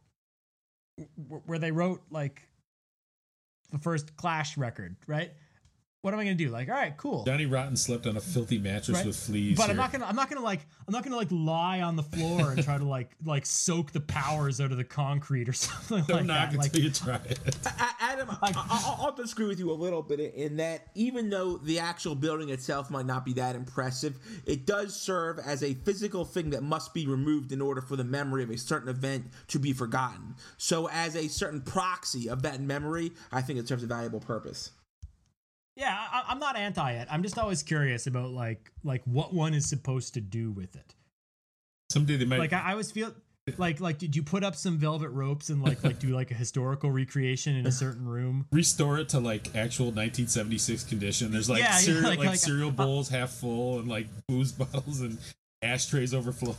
w- where they wrote like the first Clash record, right? What am I gonna do? Like, all right, cool. Johnny Rotten slept on a filthy mattress Right. with fleas. But I'm here. not gonna, I'm not gonna like, I'm not gonna like lie on the floor and try to like, like soak the powers out of the concrete or something Don't like knock that. Like, until you try it. A- Adam, I, I, I'll disagree with you a little bit in that even though the actual building itself might not be that impressive, it does serve as a physical thing that must be removed in order for the memory of a certain event to be forgotten. So as a certain proxy of that memory, I think it serves a valuable purpose. yeah, I, I'm not anti it. I'm just always curious about like, like what one is supposed to do with it. Someday they might. Like, I, I always feel like, like, did you put up some velvet ropes and like, like do like a historical recreation in a certain room? restore it to like actual nineteen seventy-six condition. There's like, Yeah, yeah, cereal, like- like, like, cereal uh, bowls half full and like booze bottles and ashtrays overflowing.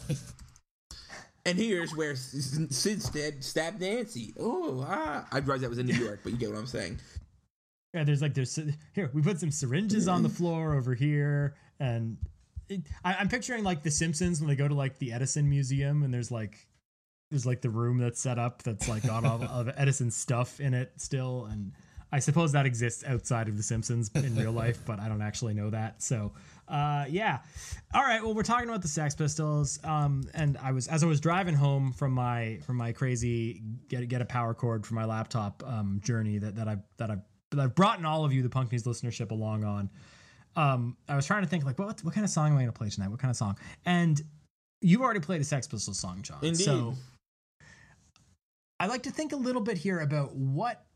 And here's where Sid stabbed, stabbed Nancy. Oh, ah. I realize that was in New York, but you get what I'm saying. Yeah, there's like there's here we put some syringes on the floor over here, and it, I, I'm picturing like the Simpsons when they go to like the Edison Museum and there's like there's like the room that's set up that's like got all of Edison's stuff in it still, and I suppose that exists outside of the Simpsons in real life, but I don't actually know that. So, uh, yeah. All right. Well, we're talking about the Sex Pistols, um, and I was as I was driving home from my from my crazy get get a power cord for my laptop um, journey that that I that I that I've brought in all of you the Punk News listenership along on. Um, I was trying to think like, what what kind of song am I going to play tonight? What kind of song? And you've already played a Sex Pistols song, John. Indeed. So I like to think a little bit here about what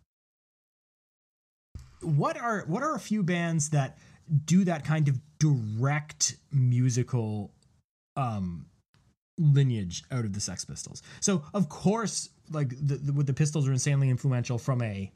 what are what are a few bands that do that kind of direct musical um, lineage out of the Sex Pistols. So of course, like the, the, with the Pistols are insanely influential from a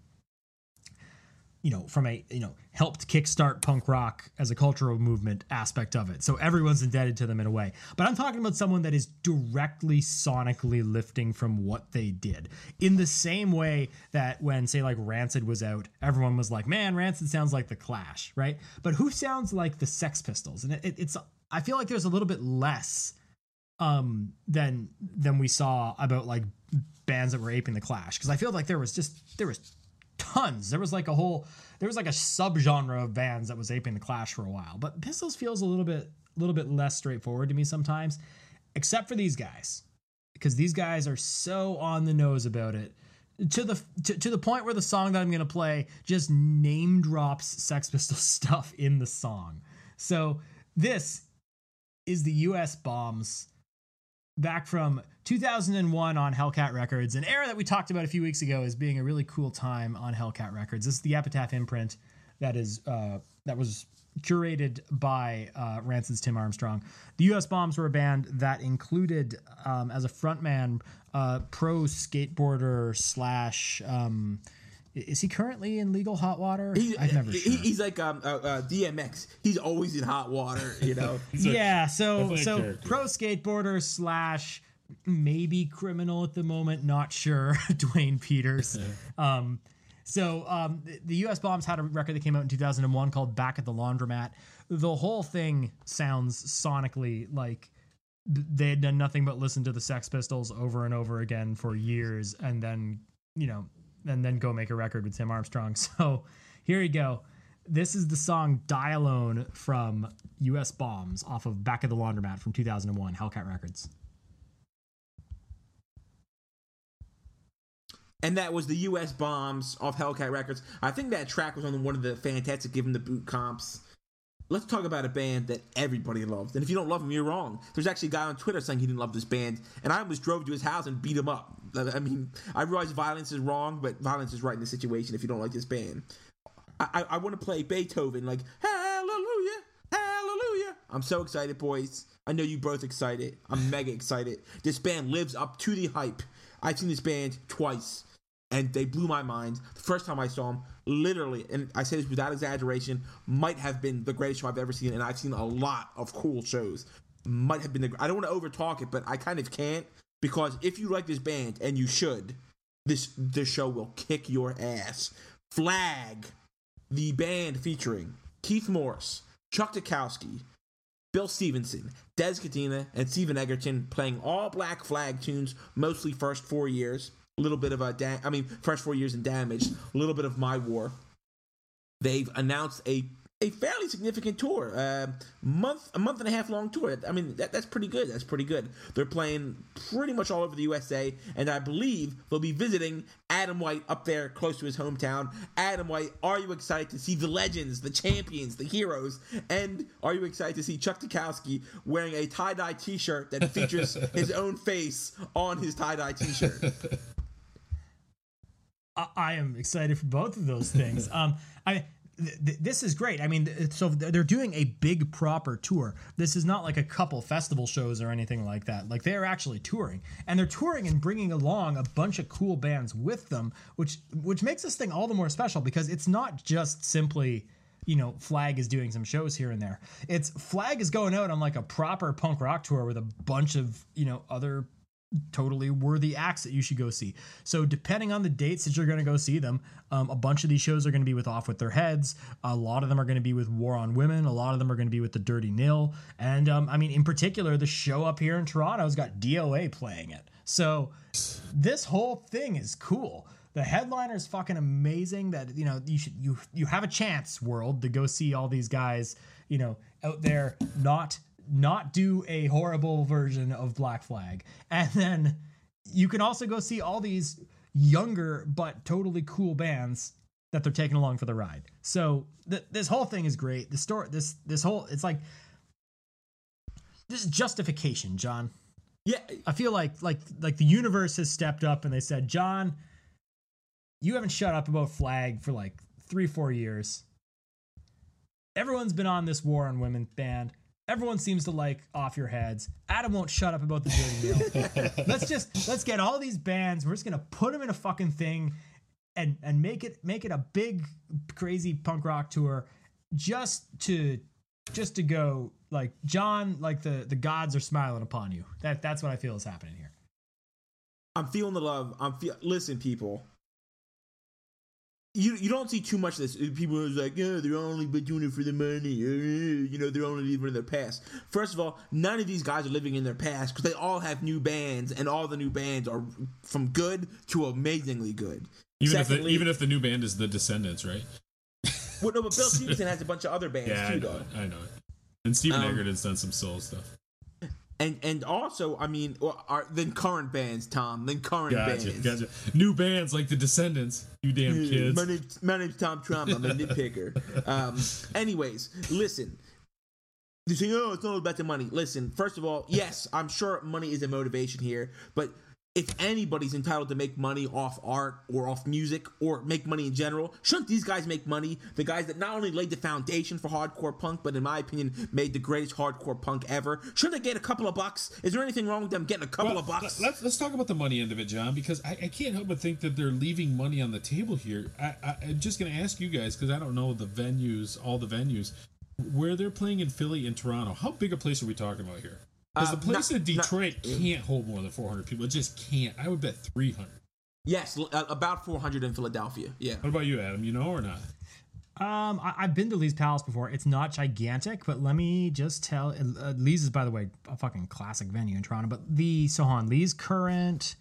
you know, from a, you know, helped kickstart punk rock as a cultural movement aspect of it. So everyone's indebted to them in a way. But I'm talking about someone that is directly sonically lifting from what they did. In the same way that when, say, like Rancid was out, everyone was like, man, Rancid sounds like The Clash, right? But who sounds like the Sex Pistols? And it, it, it's, I feel like there's a little bit less um, than, than we saw about like bands that were aping The Clash. Because I feel like there was just, there was tons. There was like a whole, there was like a subgenre of bands that was aping The Clash for a while. But Pistols feels a little bit, a little bit less straightforward to me sometimes, except for these guys, because these guys are so on the nose about it to the to, to the point where the song that I'm going to play just name drops Sex Pistols stuff in the song. So this is the U S Bombs, back from two thousand one on Hellcat Records, an era that we talked about a few weeks ago as being a really cool time on Hellcat Records. This is the Epitaph imprint that is uh, that was curated by uh, Rancid's Tim Armstrong. The U S Bombs were a band that included um, as a frontman uh, pro skateboarder slash. Um, Is he currently in legal hot water? He, I've never. He, sure. He's like um, uh, uh, D M X. He's always in hot water, you know. Yeah. So Definitely a so character. pro skateboarder slash maybe criminal at the moment. Not sure. Dwayne Peters. um, so um, the, the U S Bombs had a record that came out in two thousand one called "Back at the Laundromat." The whole thing sounds sonically like th- they had done nothing but listen to the Sex Pistols over and over again for years, and then you know. and then go make a record with Tim Armstrong. So here you go. This is the song Die Alone from U S Bombs off of Back of the Laundromat from two thousand one, Hellcat Records. And that was the U S Bombs off Hellcat Records. I think that track was on one of the Fantastic Give 'Em the Boot comps. Let's talk about a band that everybody loves. And if you don't love them, you're wrong. There's actually a guy on Twitter saying he didn't love this band, and I almost drove to his house and beat him up. I mean, I realize violence is wrong, but violence is right in the situation if you don't like this band. I, I, I want to play Beethoven, like, hallelujah, hallelujah. I'm so excited, boys. I know you both excited. I'm mega excited. This band lives up to the hype. I've seen this band twice, and they blew my mind. The first time I saw them, literally, and I say this without exaggeration, might have been the greatest show I've ever seen, and I've seen a lot of cool shows. Might have been the, I don't want to overtalk it, but I kind of can't, because if you like this band, and you should, this this show will kick your ass. Flag, the band featuring Keith Morris, Chuck Dukowski, Bill Stevenson, Des Katina, and Steven Egerton, playing all Black Flag tunes, mostly first four years. A little bit of a, da- I mean, first four years in Damage, a little bit of My War. They've announced a a fairly significant tour, uh, month a month and a half long tour. I mean, that, that's pretty good. That's pretty good. They're playing pretty much all over the U S A, and I believe they'll be visiting Adam White up there close to his hometown. Adam White, are you excited to see the legends, the champions, the heroes? And are you excited to see Chuck Dukowski wearing a tie-dye t-shirt that features his own face on his tie-dye t-shirt? I, I am excited for both of those things. um, I. Th- this is great. I mean, th- so they're doing a big proper tour. This is not like a couple festival shows or anything like that. Like, they're actually touring, and they're touring and bringing along a bunch of cool bands with them, which which makes this thing all the more special, because it's not just simply, you know, Flag is doing some shows here and there. It's Flag is going out on like a proper punk rock tour with a bunch of, you know, other totally worthy acts that you should go see. So depending on the dates that you're going to go see them, um, a bunch of these shows are going to be with Off With Their Heads. A lot of them are going to be with War on Women. A lot of them are going to be with the Dirty Nil. And um, I mean, in particular, the show up here in Toronto has got D O A playing it. So this whole thing is cool. The headliner is fucking amazing. That, you know, you should you you have a chance, world, to go see all these guys, you know, out there not not do a horrible version of Black Flag. And then you can also go see all these younger but totally cool bands that they're taking along for the ride. So th- this whole thing is great. The story, this this whole, it's like this is justification, John. Yeah, I feel like like like the universe has stepped up and they said, John, you haven't shut up about Flag for like three, four years. Everyone's been on this War on Women band. Everyone seems to like Off Your Heads. Adam won't shut up about the Dirty Nil. let's just let's get all these bands. We're just gonna put them in a fucking thing, and and make it make it a big crazy punk rock tour, just to just to go like John. Like the the gods are smiling upon you. That that's what I feel is happening here. I'm feeling the love. I'm feel. Listen, people. You you don't see too much of this. People are like, yeah, they're only doing it for the money. You know, they're only living in their past. First of all, none of these guys are living in their past because they all have new bands, and all the new bands are from good to amazingly good. Even Secondly, if the, even if the new band is the Descendants, right? Well, no, but Bill Stevenson has a bunch of other bands yeah, too, I know though. it. I know it. And Stephen Um, Eggert has done some soul stuff. And and also, I mean, well, are, then current bands, Tom. Then current Gotcha, bands. gotcha. New bands like the Descendants. You damn kids. My name's, my name's Tom Trump. I'm a nitpicker. Um, anyways, listen. You're saying, oh, it's all about the money. Listen, first of all, yes, I'm sure money is a motivation here, but if anybody's entitled to make money off art or off music or make money in general, shouldn't these guys make money? The guys that not only laid the foundation for hardcore punk, but in my opinion, made the greatest hardcore punk ever. Shouldn't they get a couple of bucks? Is there anything wrong with them getting a couple Well, of bucks? Let's, let's talk about the money end of it, John, because I, I can't help but think that they're leaving money on the table here. I, I, I'm just going to ask you guys, because I don't know the venues, all the venues, where they're playing in Philly and Toronto. How big a place are we talking about here? Because Uh, the place not- in Detroit not- can't hold more than four hundred people. It just can't. I would bet three hundred. Yes, l- uh, about four hundred in Philadelphia. Yeah. What about you, Adam? You know or not? Um, I, I've been to Lee's Palace before. It's not gigantic, but let me just tell. Uh, Lee's is, by the way, a fucking classic venue in Toronto. But the so on Lee's current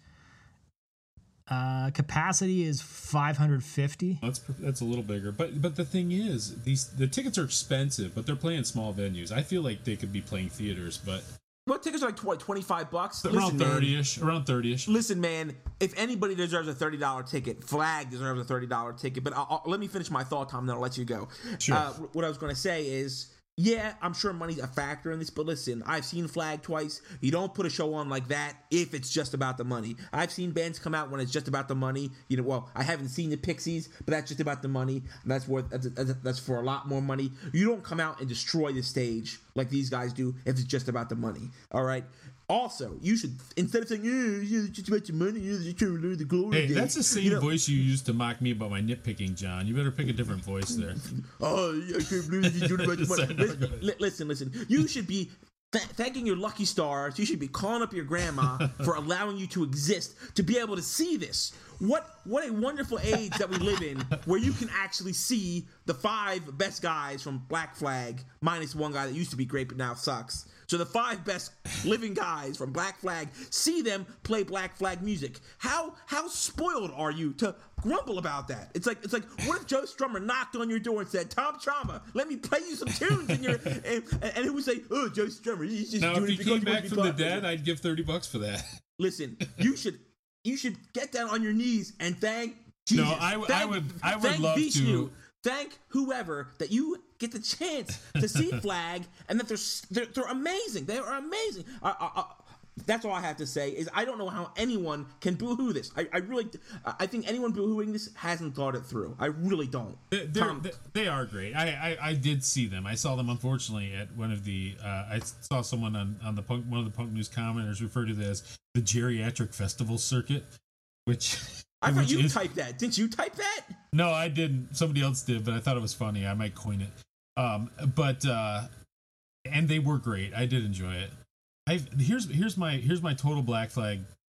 uh, capacity is five hundred fifty. That's that's a little bigger, but but the thing is, these the tickets are expensive, but they're playing small venues. I feel like they could be playing theaters, but What tickets are like tw- twenty-five bucks? around Listen, man. thirty-ish. Around thirty-ish. Listen, man. If anybody deserves a thirty dollar ticket, Flag deserves a thirty dollar ticket. But I'll, I'll, let me finish my thought, Tom, then I'll let you go. Sure. Uh, what I was going to say is, yeah, I'm sure money's a factor in this, but listen, I've seen Flag twice. You don't put a show on like that if it's just about the money. I've seen bands come out when it's just about the money. You know, well, I haven't seen the Pixies, but that's just about the money. And that's worth that's, that's, that's for a lot more money. You don't come out and destroy the stage like these guys do if it's just about the money. All right. Also, you should, instead of saying, yeah, it's just about your money, you're just trying to learn the glory Hey, days. that's the same You know, voice you used to mock me about my nitpicking, John. You better pick a different voice there. Oh, I can't believe you're doing about your money. Sorry, no, Listen, go ahead. li- listen, listen. You should be th- thanking your lucky stars. You should be calling up your grandma for allowing you to exist, to be able to see this. What what a wonderful age that we live in, where you can actually see the five best guys from Black Flag, minus one guy that used to be great but now sucks. So the five best living guys from Black Flag, see them play Black Flag music. How how spoiled are you to grumble about that? It's like it's like what if Joe Strummer knocked on your door and said, "Tom Trauma, let me play you some tunes," and you're and, and it would say, "Oh, Joe Strummer, he's just Now, doing if he it because came he back wants to from be the popular." dead, I'd give thirty bucks for that. Listen, you should you should get down on your knees and thank Jesus. No, I w- I Thank- would- I would thank love to- Vishnu. Thank whoever that you get the chance to see Flag, and that they're s- they're, they're amazing. They are amazing. I, I, I, that's all I have to say. Is I don't know how anyone can boo-hoo this. I, I really, I think anyone boo-hooing this hasn't thought it through. I really don't. They're, they're, Tom, they are great. I, I I did see them. I saw them unfortunately at one of the. Uh, I saw someone on on the punk, one of the punk news commenters refer to this as the geriatric festival circuit, which. I thought which you is, typed that. Didn't you type that? No, I didn't. Somebody else did, but I thought it was funny. I might coin it. Um, but uh, and they were great. I did enjoy it. I here's here's my here's my total Black Flag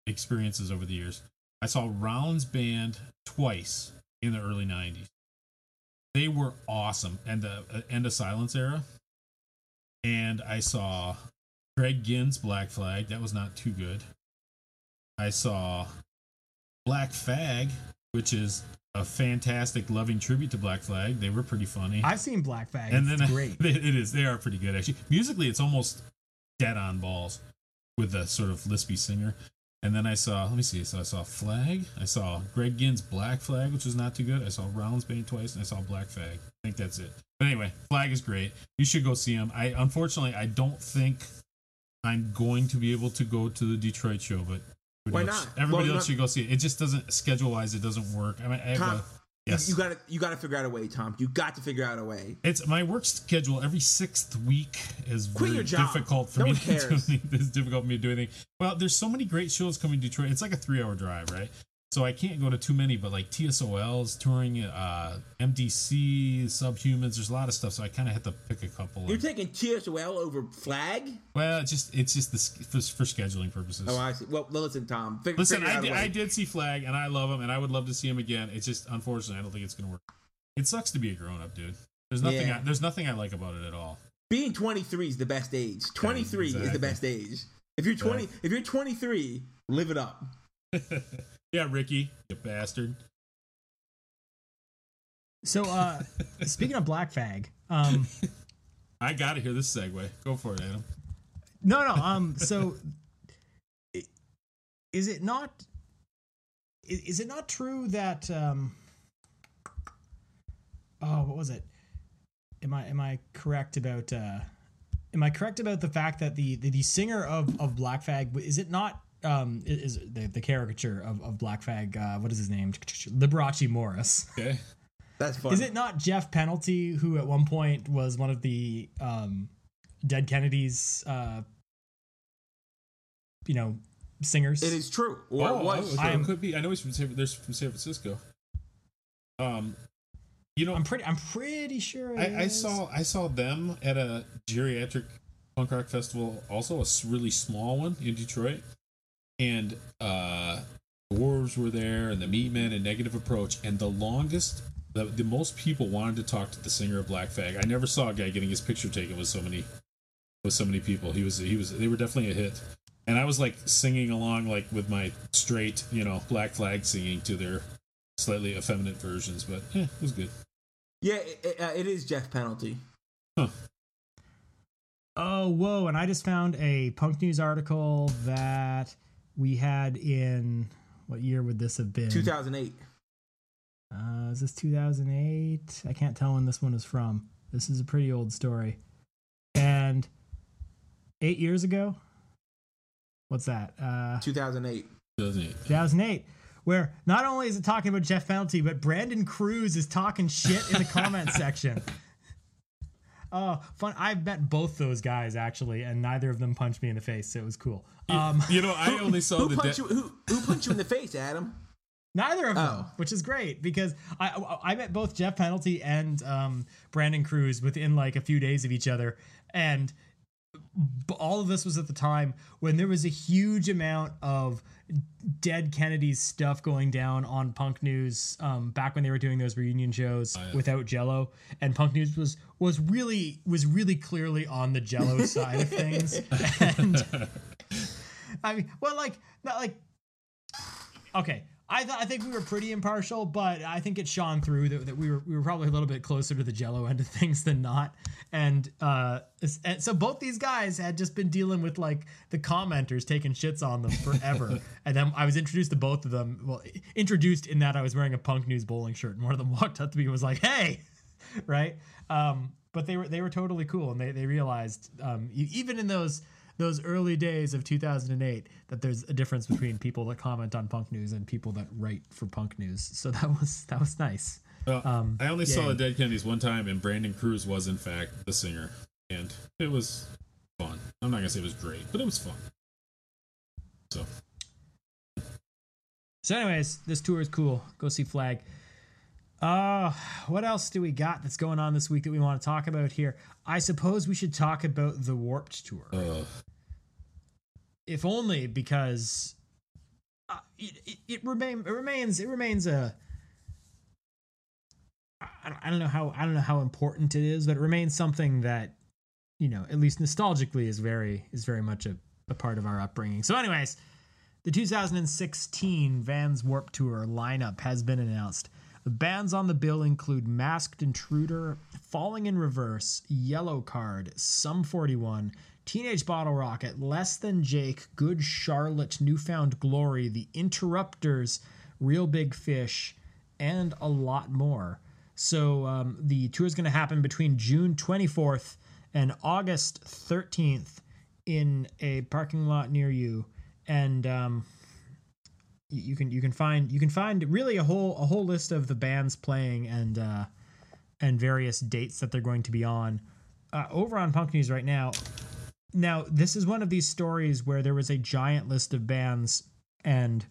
experiences over the years. I saw Rollins Band twice in the early nineties. They were awesome, and the uh, End of Silence era. And I saw Greg Ginn's Black Flag. That was not too good. I saw Black Flag, which is a fantastic, loving tribute to Black Flag. They were pretty funny. I've seen Black Flag. And it's then great. It is. They are pretty good, actually. Musically, it's almost dead on balls with a sort of lispy singer. And then I saw, let me see, so I saw Flag. I saw Greg Ginn's Black Flag, which was not too good. I saw Rollins Bane twice, and I saw Black Flag. I think that's it. But anyway, Flag is great. You should go see him. I unfortunately, I don't think I'm going to be able to go to the Detroit show, but why else, not? Everybody well, else not, should go see it. It just doesn't, schedule-wise, it doesn't work. I mean, I have Tom, a, yes. You, you gotta, you gotta figure out a way, Tom. You got to figure out a way. It's my work schedule every sixth week is Quit very your job. difficult for no me one to cares. do. It's difficult for me to do anything. Well, there's so many great shows coming to Detroit. It's like a three-hour drive, right? So I can't go to too many, but like T S O L's touring, uh, M D C, Subhumans. There's a lot of stuff, so I kind of have to pick a couple. You're and, taking T S O L over Flag? well, it's just it's just this for, for scheduling purposes. Oh, I see. Well, listen, Tom. Fig- Listen, figure I out a did, way. I did see Flag, and I love him, and I would love to see him again. It's just unfortunately, I don't think it's gonna work. It sucks to be a grown-up, dude. There's nothing. Yeah. I, there's nothing I like about it at all. Being twenty-three is the best age. twenty-three exactly. is the best age. If you're twenty, Exactly. if you're twenty-three, live it up. Yeah, Ricky, you bastard. So, uh, speaking of Black Flag, um, I gotta hear this segue. Go for it, Adam. no, no, um, so i- is it not? i- Is it not true that? Um, oh, what was it? Am I am I correct about? Uh, am I correct about the fact that the the, the singer of of Black Flag, is it not? Um, is the, the caricature of, of Black Flag, uh, what is his name? Liberace Morris. Okay. That's funny. Is it not Jeff Penalty, who at one point was one of the um, Dead Kennedys, uh, you know, singers? It is true. Or Oh, it was. okay. I am- It could be. I know he's from San, there's from San Francisco. Um, you know, I'm pretty. I'm pretty sure. It I, I is. saw I saw them at a geriatric punk rock festival, also a s- really small one in Detroit, and uh, the Dwarves were there, and the Meatmen, and Negative Approach, and the longest. The, the most people wanted to talk to the singer of Black Flag. I never saw a guy getting his picture taken with so many, with so many people. He was, he was, they were definitely a hit. And I was like singing along, like with my straight, you know, Black Flag singing to their slightly effeminate versions. But yeah, it was good. Yeah, it, it, uh, it is Jeff Penalty. Huh. Oh, whoa! And I just found a Punk News article that we had in what year would this have been? two thousand eight. Uh, is this two thousand eight? I can't tell when this one is from. This is a pretty old story. And eight years ago? What's that? Uh, two thousand eight. Doesn't it? two thousand eight. Where not only is it talking about Jeff Penalty, but Brandon Cruz is talking shit in the comment section. Oh, fun. I've met both those guys, actually, and neither of them punched me in the face, so it was cool. Um, You know, I only saw Who the. punched De- you? Who, who punched you in the face, Adam? Neither of them, Oh. which is great because I I I met both Jeff Penalty and um, Brandon Cruz within like a few days of each other, and b- all of this was at the time when there was a huge amount of Dead Kennedys stuff going down on Punk News um, back when they were doing those reunion shows yeah. without Jello, and Punk News was was really was really clearly on the Jello side of things, and I mean, well, like not like okay. I, th- I think we were pretty impartial, but I think it shone through that, that we were we were probably a little bit closer to the Jello end of things than not. And uh, s- and so both these guys had just been dealing with like the commenters taking shits on them forever. And then I was introduced to both of them. Well, introduced in that I was wearing a Punk News bowling shirt, and one of them walked up to me and was like, "Hey," right? Um, but they were they were totally cool, and they they realized um, e- even in those. those early days of two thousand eight that there's a difference between people that comment on Punk News and people that write for Punk News. So that was that was nice. Well, Um, I only yeah. saw the Dead Kennedys one time, and Brandon Cruz was in fact the singer, and it was fun. I'm not gonna say it was great, but it was fun. So So anyways, this tour is cool. Go see Flag. Uh, what else do we got that's going on this week that we want to talk about here? I suppose we should talk about the Warped Tour. uh, If only because uh, it, it, it remain it remains it remains a. I, I don't know how I don't know how important it is, but it remains something that, you know, at least nostalgically is very is very much a, a part of our upbringing. So, anyways, the two thousand sixteen Vans Warped Tour lineup has been announced. The bands on the bill include Masked Intruder, Falling in Reverse, Yellow Card, Sum forty-one, Teenage Bottle Rocket, Less Than Jake, Good Charlotte, Newfound Glory, The Interrupters, Real Big Fish, and a lot more. So um, the tour is going to happen between June twenty-fourth and August thirteenth in a parking lot near you, and um, you can you can find you can find really a whole a whole list of the bands playing and uh, and various dates that they're going to be on uh, over on Punk News right now. Now, this is one of these stories where there was a giant list of bands, and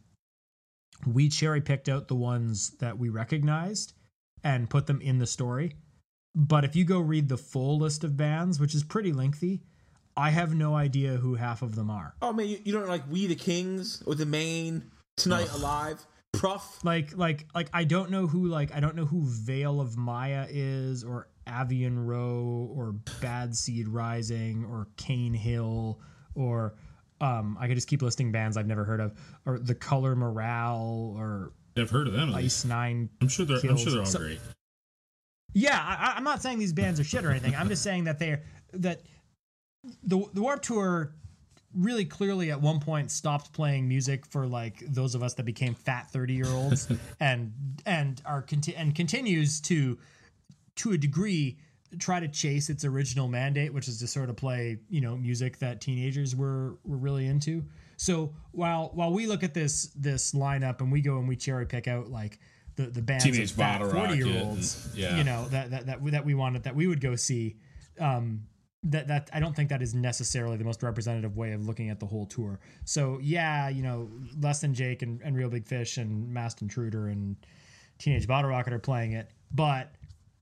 we cherry picked out the ones that we recognized and put them in the story. But if you go read the full list of bands, which is pretty lengthy, I have no idea who half of them are. Oh man, you, you don't like We the Kings or The Maine, Tonight Ugh. Alive, Pruff? Like, like, like I don't know who like I don't know who Veil of Maya is, or Avian Row, or Bad Seed Rising, or Cane Hill, or um, I could just keep listing bands I've never heard of, or The Color Morale, or I've heard of them. Ice Nine. I'm sure they're. Kills. I'm sure they're all so, great. Yeah, I, I'm not saying these bands are shit or anything. I'm just saying that they're that the the Warped Tour really clearly at one point stopped playing music for like those of us that became fat thirty year olds and and are conti- and continues to to a degree try to chase its original mandate, which is to sort of play, you know, music that teenagers were were really into. So while while we look at this this lineup and we go and we cherry pick out like the the bands Teenage of fat Bottle forty year Rocket olds, and- yeah. you know, that that that that we wanted that we would go see. Um, that that I don't think that is necessarily the most representative way of looking at the whole tour. So yeah, you know, Less Than Jake and, and Real Big Fish and Masked Intruder and Teenage Bottle Rocket are playing it, but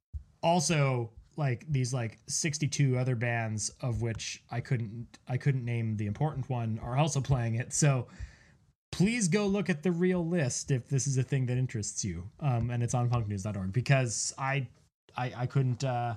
also like these like sixty-two other bands of which I couldn't I couldn't name the important one are also playing it. So please go look at the real list if this is a thing that interests you. Um, and it's on punk news dot org because I I, I couldn't uh,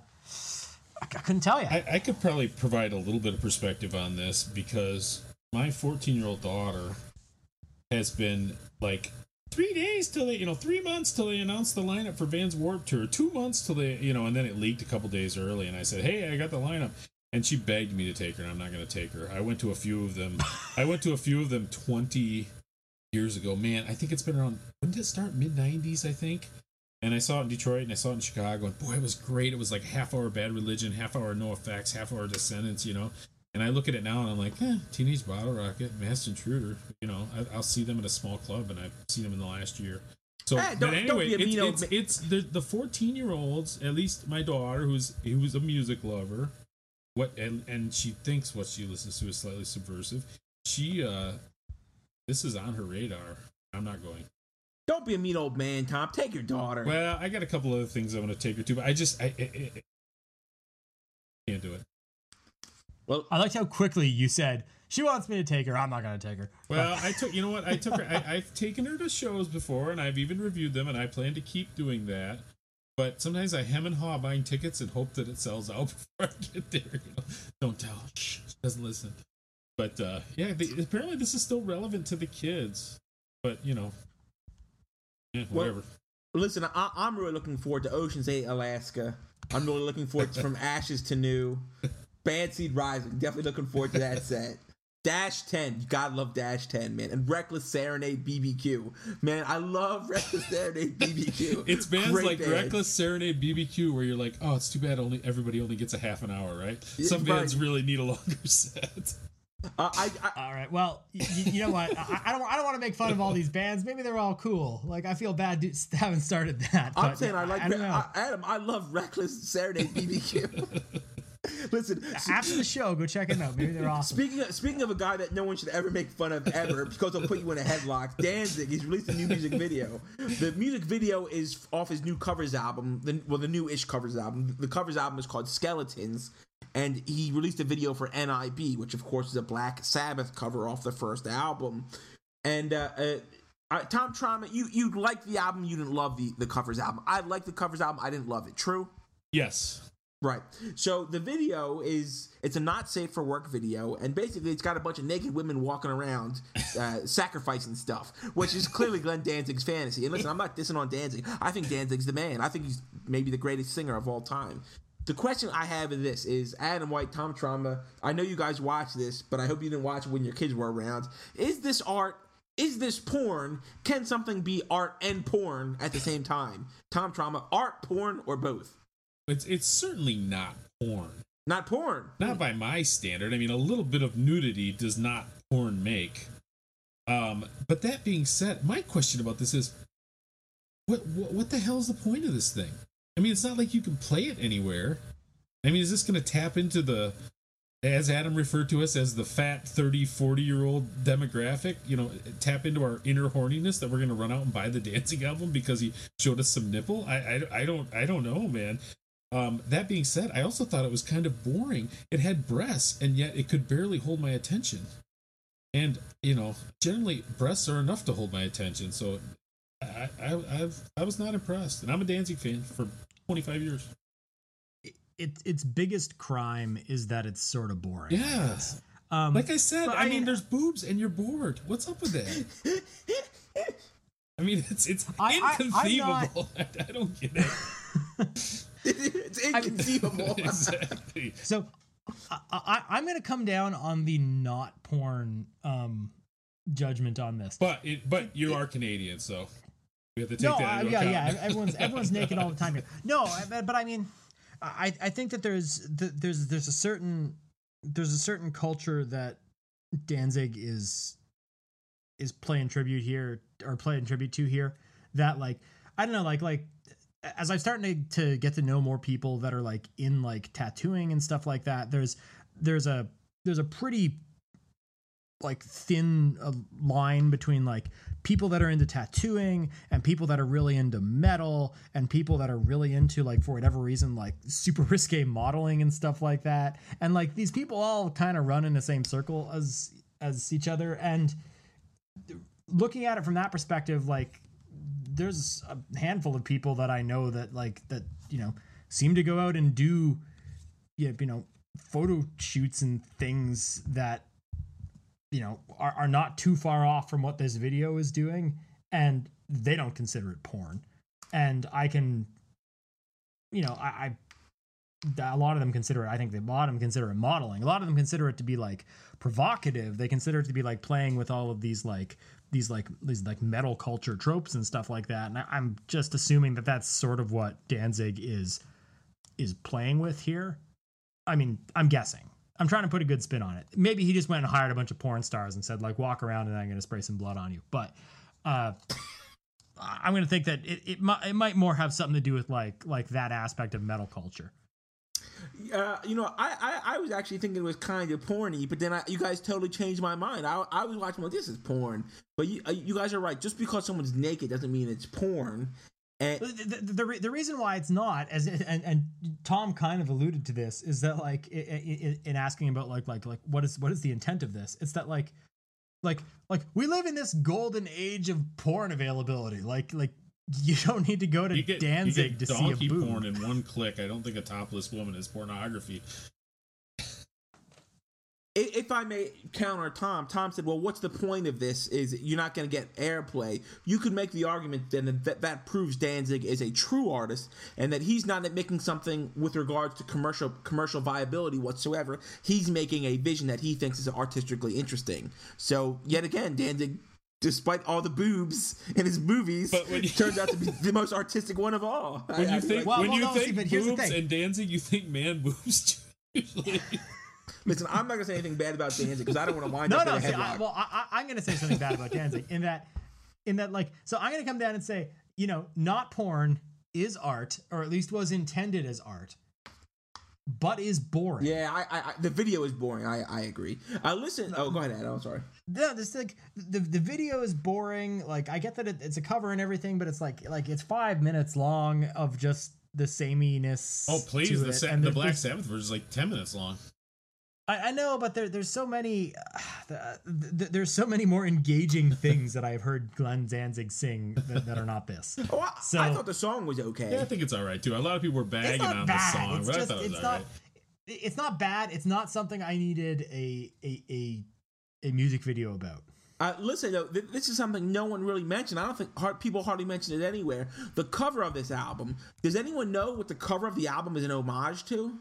I couldn't tell you. I, I could probably provide a little bit of perspective on this because my fourteen-year-old daughter has been like three days till they, you know, three months till they announced the lineup for Vans Warped Tour, two months till they, you know, and then it leaked a couple days early, and I said, hey, I got the lineup, and she begged me to take her, and I'm not going to take her. I went to a few of them. I went to a few of them twenty years ago. Man, I think it's been around, when did it start? mid nineties, I think. And I saw it in Detroit, and I saw it in Chicago, and boy, it was great. It was like half hour Bad Religion, half hour NoFX, half hour Descendants, you know. And I look at it now, and I'm like, eh, Teenage Bottle Rocket, Masked Intruder, you know, I, I'll see them at a small club, and I've seen them in the last year. So, hey, but don't, anyway, don't it's, mean, it's, it's, it's the the fourteen-year-olds, at least my daughter, who's who's a music lover, what and, and she thinks what she listens to is slightly subversive. She, uh, this is on her radar. I'm not going. Don't be a mean old man, Tom. Take your daughter. Well, I got a couple other things I want to take her to, but I just I, I, I can't do it. Well, I liked how quickly you said she wants me to take her. I'm not going to take her. Well, I took. You know what? I took her. I, I've taken her to shows before, and I've even reviewed them, and I plan to keep doing that. But sometimes I hem and haw buying tickets and hope that it sells out before I get there. You know? Don't tell. Shh, she doesn't listen. But uh, yeah, they, apparently this is still relevant to the kids. But you know. Yeah, whatever. Well, listen, I, I'm really looking forward to Ocean's eight Alaska. I'm really looking forward to From Ashes to New. Bad Seed Rising. Definitely looking forward to that set. Dash ten. You gotta love Dash ten, man. And Reckless Serenade B B Q. Man, I love Reckless Serenade B B Q. It's bands Great like band. Reckless Serenade B B Q where you're like, oh, it's too bad only everybody only gets a half an hour, right? Some right. bands really need a longer set. Uh, I, I, all right. Well, you, you know what? I, I don't. I don't want to make fun of all these bands. Maybe they're all cool. Like I feel bad do, having started that. I'm but saying I like I, I I, Adam. I love Reckless Serenade B B Q. Listen, after the show, go check them out. Maybe they're awesome. Speaking of, speaking of a guy that no one should ever make fun of ever because he'll put you in a headlock, Danzig, he's released a new music video. The music video is off his new covers album, the, well, the new-ish covers album. The covers album is called Skeletons, and he released a video for N I B, which of course is a Black Sabbath cover off the first album. And uh, uh, uh, Tom Trauma, you you liked the album, you didn't love the the covers album. I liked the covers album, I didn't love it. True? Yes. Right. So the video is, it's a not safe for work video, and basically it's got a bunch of naked women walking around uh, sacrificing stuff, which is clearly Glenn Danzig's fantasy. And listen, I'm not dissing on Danzig. I think Danzig's the man. I think he's maybe the greatest singer of all time. The question I have is this, is Adam White, Tom Trauma, I know you guys watch this, but I hope you didn't watch it when your kids were around. Is this art? Is this porn? Can something be art and porn at the same time? Tom Trauma, art, porn, or both? It's it's certainly not porn. Not porn. Not by my standard. I mean, a little bit of nudity does not porn make. Um, but that being said, my question about this is, what, what what the hell is the point of this thing? I mean, it's not like you can play it anywhere. I mean, is this going to tap into the, as Adam referred to us as the fat thirty, forty year old demographic, you know, tap into our inner horniness that we're going to run out and buy the Danzig album because he showed us some nipple? I, I, I don't I don't know, man. Um, that being said, I also thought it was kind of boring. It had breasts, and yet it could barely hold my attention. And, you know, generally breasts are enough to hold my attention. So I, I, I've, I was not impressed. And I'm a Danzig fan for twenty-five years. It, its biggest crime is that it's sort of boring. Yeah. Um, like I said, I, I mean, there's boobs and you're bored. What's up with that? I mean, it's it's I, inconceivable. I, not... I, I don't get it. It's inconceivable. Exactly. So I, I, I'm going to come down on the not porn um, judgment on this. But it, but you it, are Canadian, so we have to take no, that into uh, yeah, account. yeah. Everyone's everyone's naked all the time here. No, but, but I mean, I I think that there's there's there's a certain there's a certain culture that Danzig is is playing tribute here or playing tribute to here. That like I don't know, like like. As I'm starting to, to get to know more people that are like in like tattooing and stuff like that, there's there's a there's a pretty like thin uh, line between like people that are into tattooing and people that are really into metal and people that are really into like for whatever reason like super risque modeling and stuff like that. And like these people all kind of run in the same circle as as each other. And looking at it from that perspective, like there's a handful of people that I know that like that, you know, seem to go out and do, you know, photo shoots and things that, you know, are, are not too far off from what this video is doing. And they don't consider it porn. And I can, you know, I, I a lot of them consider it, I think a lot of them consider it modeling. A lot of them consider it to be like provocative. They consider it to be like playing with all of these like, these like these like metal culture tropes and stuff like that. And I, I'm just assuming that that's sort of what Danzig is is playing with here. I mean, I'm guessing. I'm trying to put a good spin on it. Maybe he just went and hired a bunch of porn stars and said like, walk around and I'm going to spray some blood on you. But uh, I'm going to think that it it might, it might more have something to do with like like that aspect of metal culture. Uh, you know, I, I, I was actually thinking it was kind of porny, but then I, you guys totally changed my mind. I, I was watching like, this is porn. But you, uh, you guys are right. Just because someone's naked doesn't mean it's porn. And the, the, the, the reason why it's not, as and, and Tom kind of alluded to this, is that like in, in asking about like like like what is what is the intent of this? It's that like like like we live in this golden age of porn availability. Like like. You don't need to go to you get, Danzig you get to see a donkey boob. porn in one click. I don't think a topless woman is pornography. If I may counter Tom, Tom said, well, what's the point of this is you're not going to get airplay. You could make the argument then that that proves Danzig is a true artist and that he's not making something with regards to commercial commercial viability whatsoever. He's making a vision that he thinks is artistically interesting. So, yet again, Danzig, despite all the boobs in his movies, but when you, turns out to be the most artistic one of all. When I, you think, well, when well, you no, think see, boobs and Danzig, you think man boobs. Listen, I'm not gonna say anything bad about Danzig because I don't want to wind no, up no, in a see, headlock. I, well, I, I'm gonna say something bad about Danzig in that, in that, like, so I'm gonna come down and say, you know, not porn is art, or at least was intended as art, but is boring. Yeah, I, I, I the video is boring. I, I agree. Uh, listen. Oh, go ahead, Adam. I'm sorry. No, this like the the video is boring. Like I get that it, it's a cover and everything, but it's like like it's five minutes long of just the sameness. Oh please, to the it. sa- and the Black Sabbath version is like ten minutes long. I, I know, but there, there's so many, uh, th- there's so many more engaging things that I've heard Glenn Danzig sing that, that are not this. Oh, I, So- I thought the song was okay. Yeah, I think it's all right too. A lot of people were It's bagging not on bad. the song, It's but just, I thought it was it's all not, right. it's not bad. It's not something I needed a a a, a music video about. Uh, listen, though, th- this is something no one really mentioned. I don't think hard, people hardly mention it anywhere. The cover of this album. Does anyone know what the cover of the album is an homage to?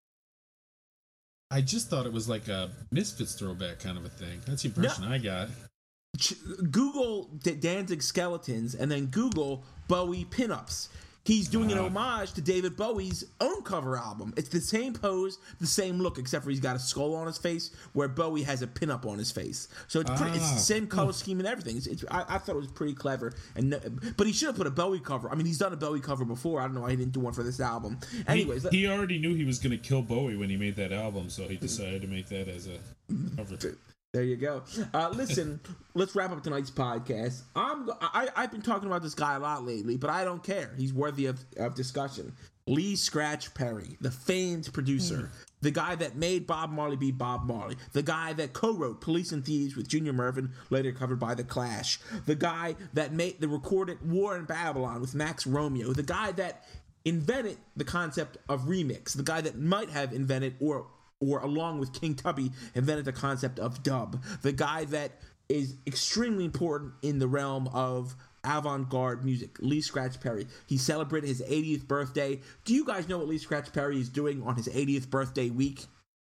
I just thought it was like a Misfits throwback kind of a thing. That's the impression I got. Ch- Google D- Danzig skeletons and then Google Bowie pinups. He's doing an Ah. homage to David Bowie's own cover album. It's the same pose, the same look, except for he's got a skull on his face, where Bowie has a pinup on his face. So it's pretty, it's the Ah. same color scheme and everything. It's, it's, I, I thought it was pretty clever. And no, but he should have put a Bowie cover. I mean, he's done a Bowie cover before. I don't know why he didn't do one for this album. Anyways, he, he already knew he was going to kill Bowie when he made that album, so he decided to make that as a cover. there you go. Uh, listen, let's wrap up tonight's podcast. I'm go- I, I've been talking about this guy a lot lately, but I don't care. He's worthy of, of discussion. Lee Scratch Perry, the famed producer, the guy that made Bob Marley be Bob Marley, the guy that co-wrote Police and Thieves with Junior Murvin, later covered by The Clash, the guy that made the recorded War in Babylon with Max Romeo, the guy that invented the concept of remix, the guy that might have invented or or along with King Tubby, invented the concept of dub. The guy that is extremely important in the realm of avant-garde music, Lee Scratch Perry. He celebrated his eightieth birthday. Do you guys know what Lee Scratch Perry is doing on his eightieth birthday week?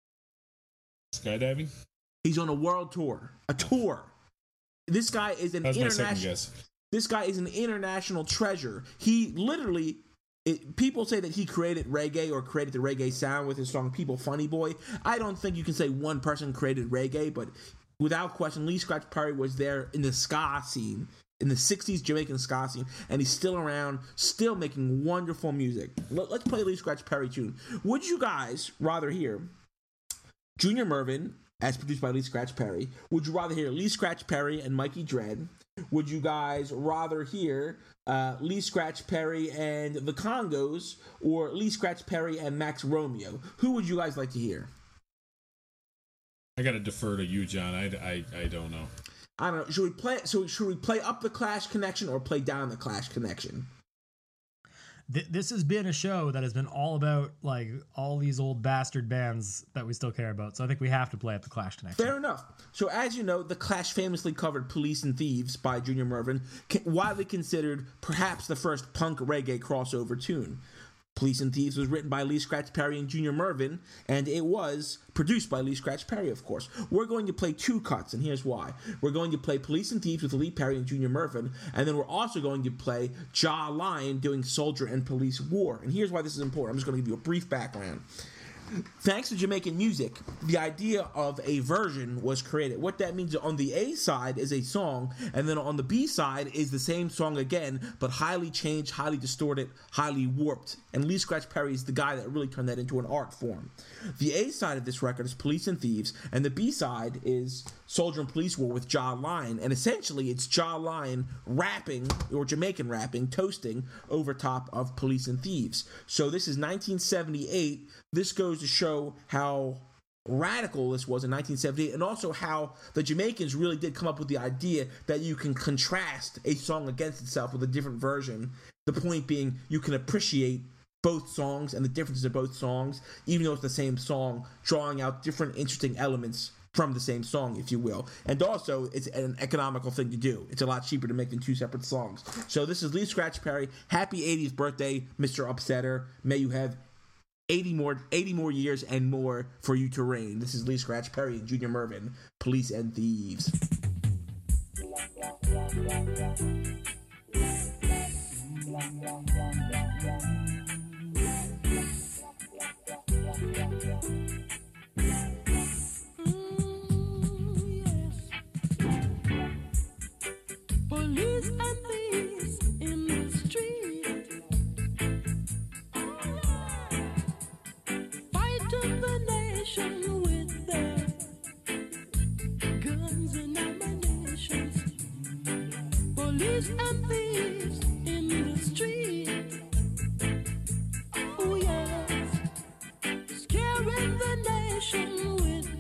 Skydiving? He's on a world tour. A tour. This guy is an That was my second international... guess. This guy is an international treasure. He literally... It, people say that he created reggae or created the reggae sound with his song People Funny Boy. I don't think you can say one person created reggae, but without question, Lee Scratch Perry was there in the ska scene, in the sixties Jamaican ska scene, and he's still around, still making wonderful music. Let, let's play a Lee Scratch Perry tune. Would you guys rather hear Junior Murvin, as produced by Lee Scratch Perry? Would you rather hear Lee Scratch Perry and Mikey Dread? Would you guys rather hear uh, Lee Scratch Perry and the Congos, or Lee Scratch Perry and Max Romeo? Who would you guys like to hear? I got to defer to you, John. I, I, I don't know. I don't know. Should we play? So should we play up the Clash connection or play down the Clash connection? Th- this has been a show that has been all about like all these old bastard bands that we still care about. So I think we have to play up the Clash connection. Fair enough. So as you know, the Clash famously covered Police and Thieves by Junior Murvin, widely considered perhaps the first punk reggae crossover tune. Police and Thieves was written by Lee Scratch Perry and Junior Murvin, and it was produced by Lee Scratch Perry, of course. We're going to play two cuts, and here's why. We're going to play Police and Thieves with Lee Perry and Junior Murvin, and then we're also going to play Ja Lion doing Soldier and Police War. And here's why this is important. I'm just going to give you a brief background. Thanks to Jamaican music, the idea of a version was created. What that means on the A side is a song, and then on the B side is the same song again, but highly changed, highly distorted, highly warped. And Lee Scratch Perry is the guy that really turned that into an art form. The A side of this record is Police and Thieves, and the B side is Soldier and Police War with Ja Lion. And essentially, it's Ja Lion rapping, or Jamaican rapping, toasting over top of Police and Thieves. So this is nineteen seventy-eight. This goes to show how radical this was in nineteen seventy-eight, and also how the Jamaicans really did come up with the idea that you can contrast a song against itself with a different version. The point being, you can appreciate both songs and the differences of both songs, even though it's the same song, drawing out different interesting elements from the same song, if you will. And also, it's an economical thing to do. It's a lot cheaper to make than two separate songs. So this is Lee Scratch Perry. Happy eightieth birthday, Mister Upsetter. May you have eighty more eighty more years and more for you to reign. This is Lee Scratch Perry and Junior Murvin, Police and Thieves. Police and thieves in the street, fighting the nation with their guns and ammunition. Police and thieves in the street, oh yes, scaring the nation with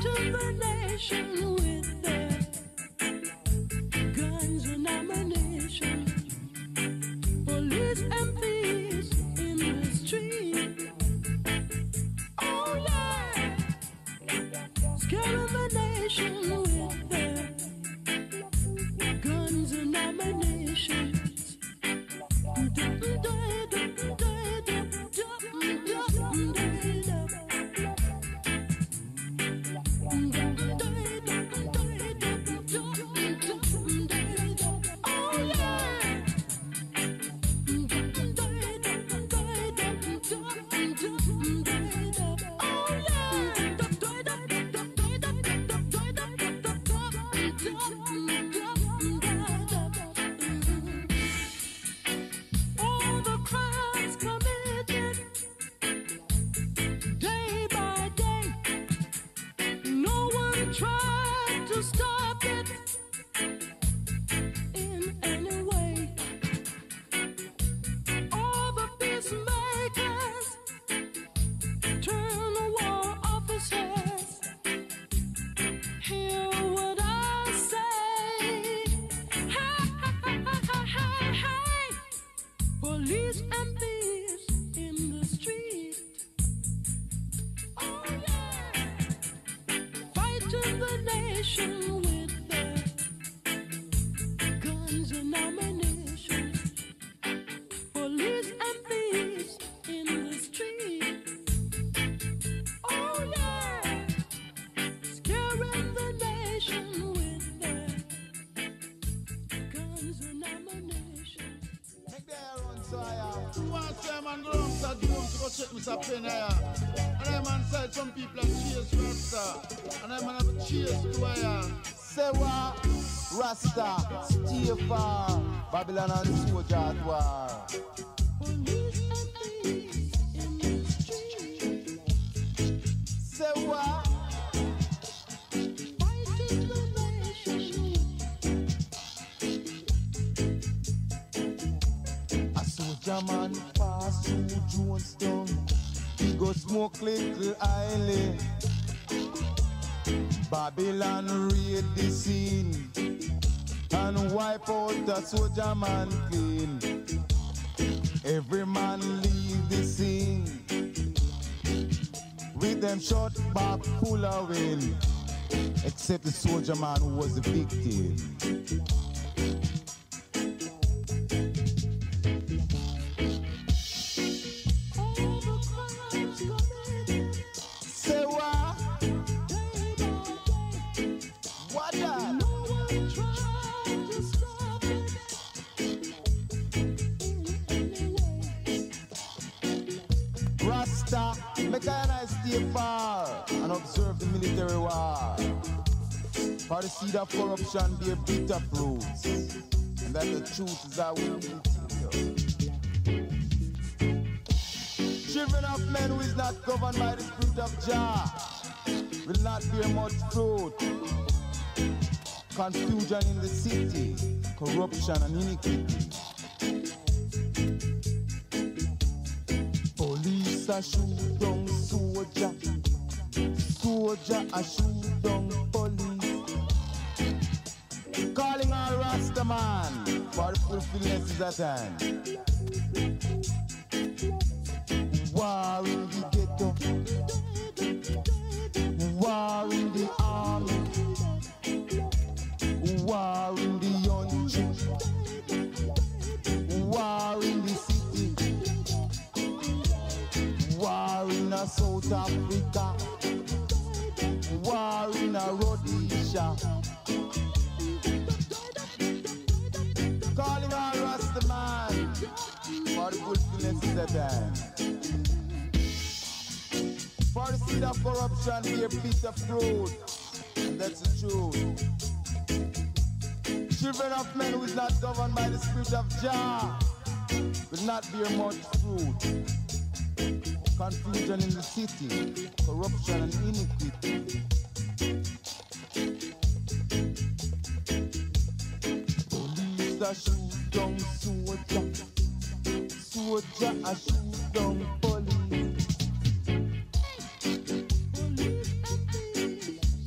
fighting the nation with their guns and ammunition. Police and thieves in the street. Oh yeah, scaring the nation with their guns and ammunition. All the crimes committed day by day, no one tried to stop it in any way. All the peacemakers turn war officers. Hear what I say. Hey, hey, hey, hey. Police and thieves in the street. Oh yeah, fighting the nation with their guns and ammunition. Police and thieves in the street. Oh yeah, scaring the nation with their guns and ammunition. Make the air run so I am. You want to say man go down to the room to go check Mister Penn here. And I man said some people have cheers Rasta. And I man have cheers to here. Say what? Rasta, stay far. Babylon and soldier at war. Police and thieves in the street. Say what? Fighting the nation. A soldier man pass through Jonestown. He go smoke little island. Babylon raid the scene and wipe out the soldier man clean. Every man leave the scene with them shot back full of wind, except the soldier man who was the victim. All the crimes committed Say what? day by day, What that? no one tried to stop it in any way. Rasta, make a nice stay far and observe the military war. For the seed of corruption bear bitter fruits, and that the truth is our will Children of men who is not governed by the spirit of Jah will not bear much fruit. Confusion in the city, corruption and iniquity. Police a shoot down soldier, soldier a shoot down police. Calling all Rasta man, for the fulfillment is at hand. War in the ghetto, war in the army, war in the country, war in the city, war in a South Africa, war in a Rhodesia. Calling all Rasta man, for the fulfillment is at hand. For the seed of corruption be a bitter fruit, and that's the truth. Children of men who is not governed by the spirit of Jah will not bear much fruit. Confusion in the city, corruption and iniquity. Police a shoot down soldier, soldier a shoot down police. Police and thieves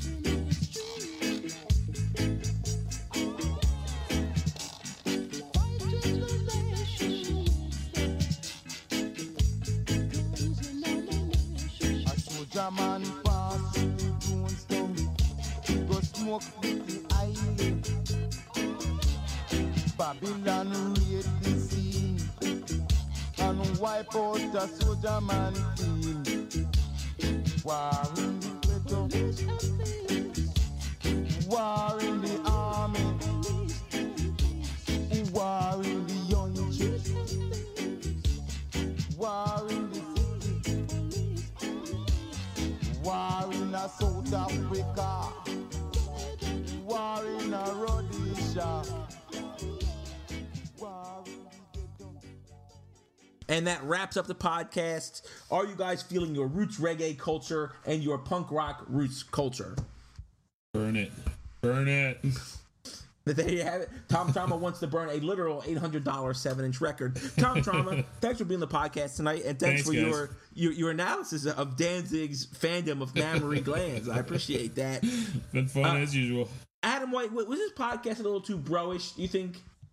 a man pass through Jonestown, go smoke the island. Babylon raid the scene and wipe out a soldier man team. War in the ghetto, war in the army, war in the young church, war in the city, war in a South Africa, war in a Rhodesia. And that wraps up the podcast. Are you guys feeling your roots reggae culture and your punk rock roots culture? Burn it. Burn it. There you have it. Tom Trauma wants to burn a literal eight hundred dollars seven inch record. Tom Trauma, thanks for being on the podcast tonight, and thanks, Thanks, for guys. your, your your analysis of Danzig's fandom of mammary glands. I appreciate that. Been fun Uh, as usual. Adam White, was this podcast a little too bro-ish, do you think?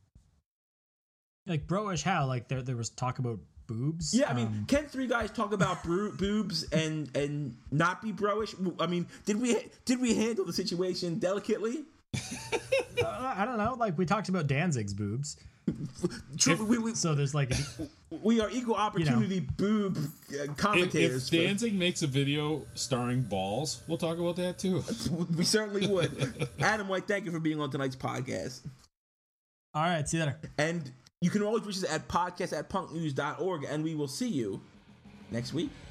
Like bro-ish how? Like there there was talk about boobs? Yeah, I mean, Um, can three guys talk about bro- boobs and and not be bro-ish? I mean, did we did we handle the situation delicately? uh, I don't know. Like we talked about Danzig's boobs. True, we, we, So there's like we are equal opportunity boob uh, If, commentators. if Danzig makes a video starring balls, we'll talk about that too. We certainly would. Adam White, thank you for being on tonight's podcast. all right, see you later. And you can always reach us at podcast at punk news dot org, and we will see you next week.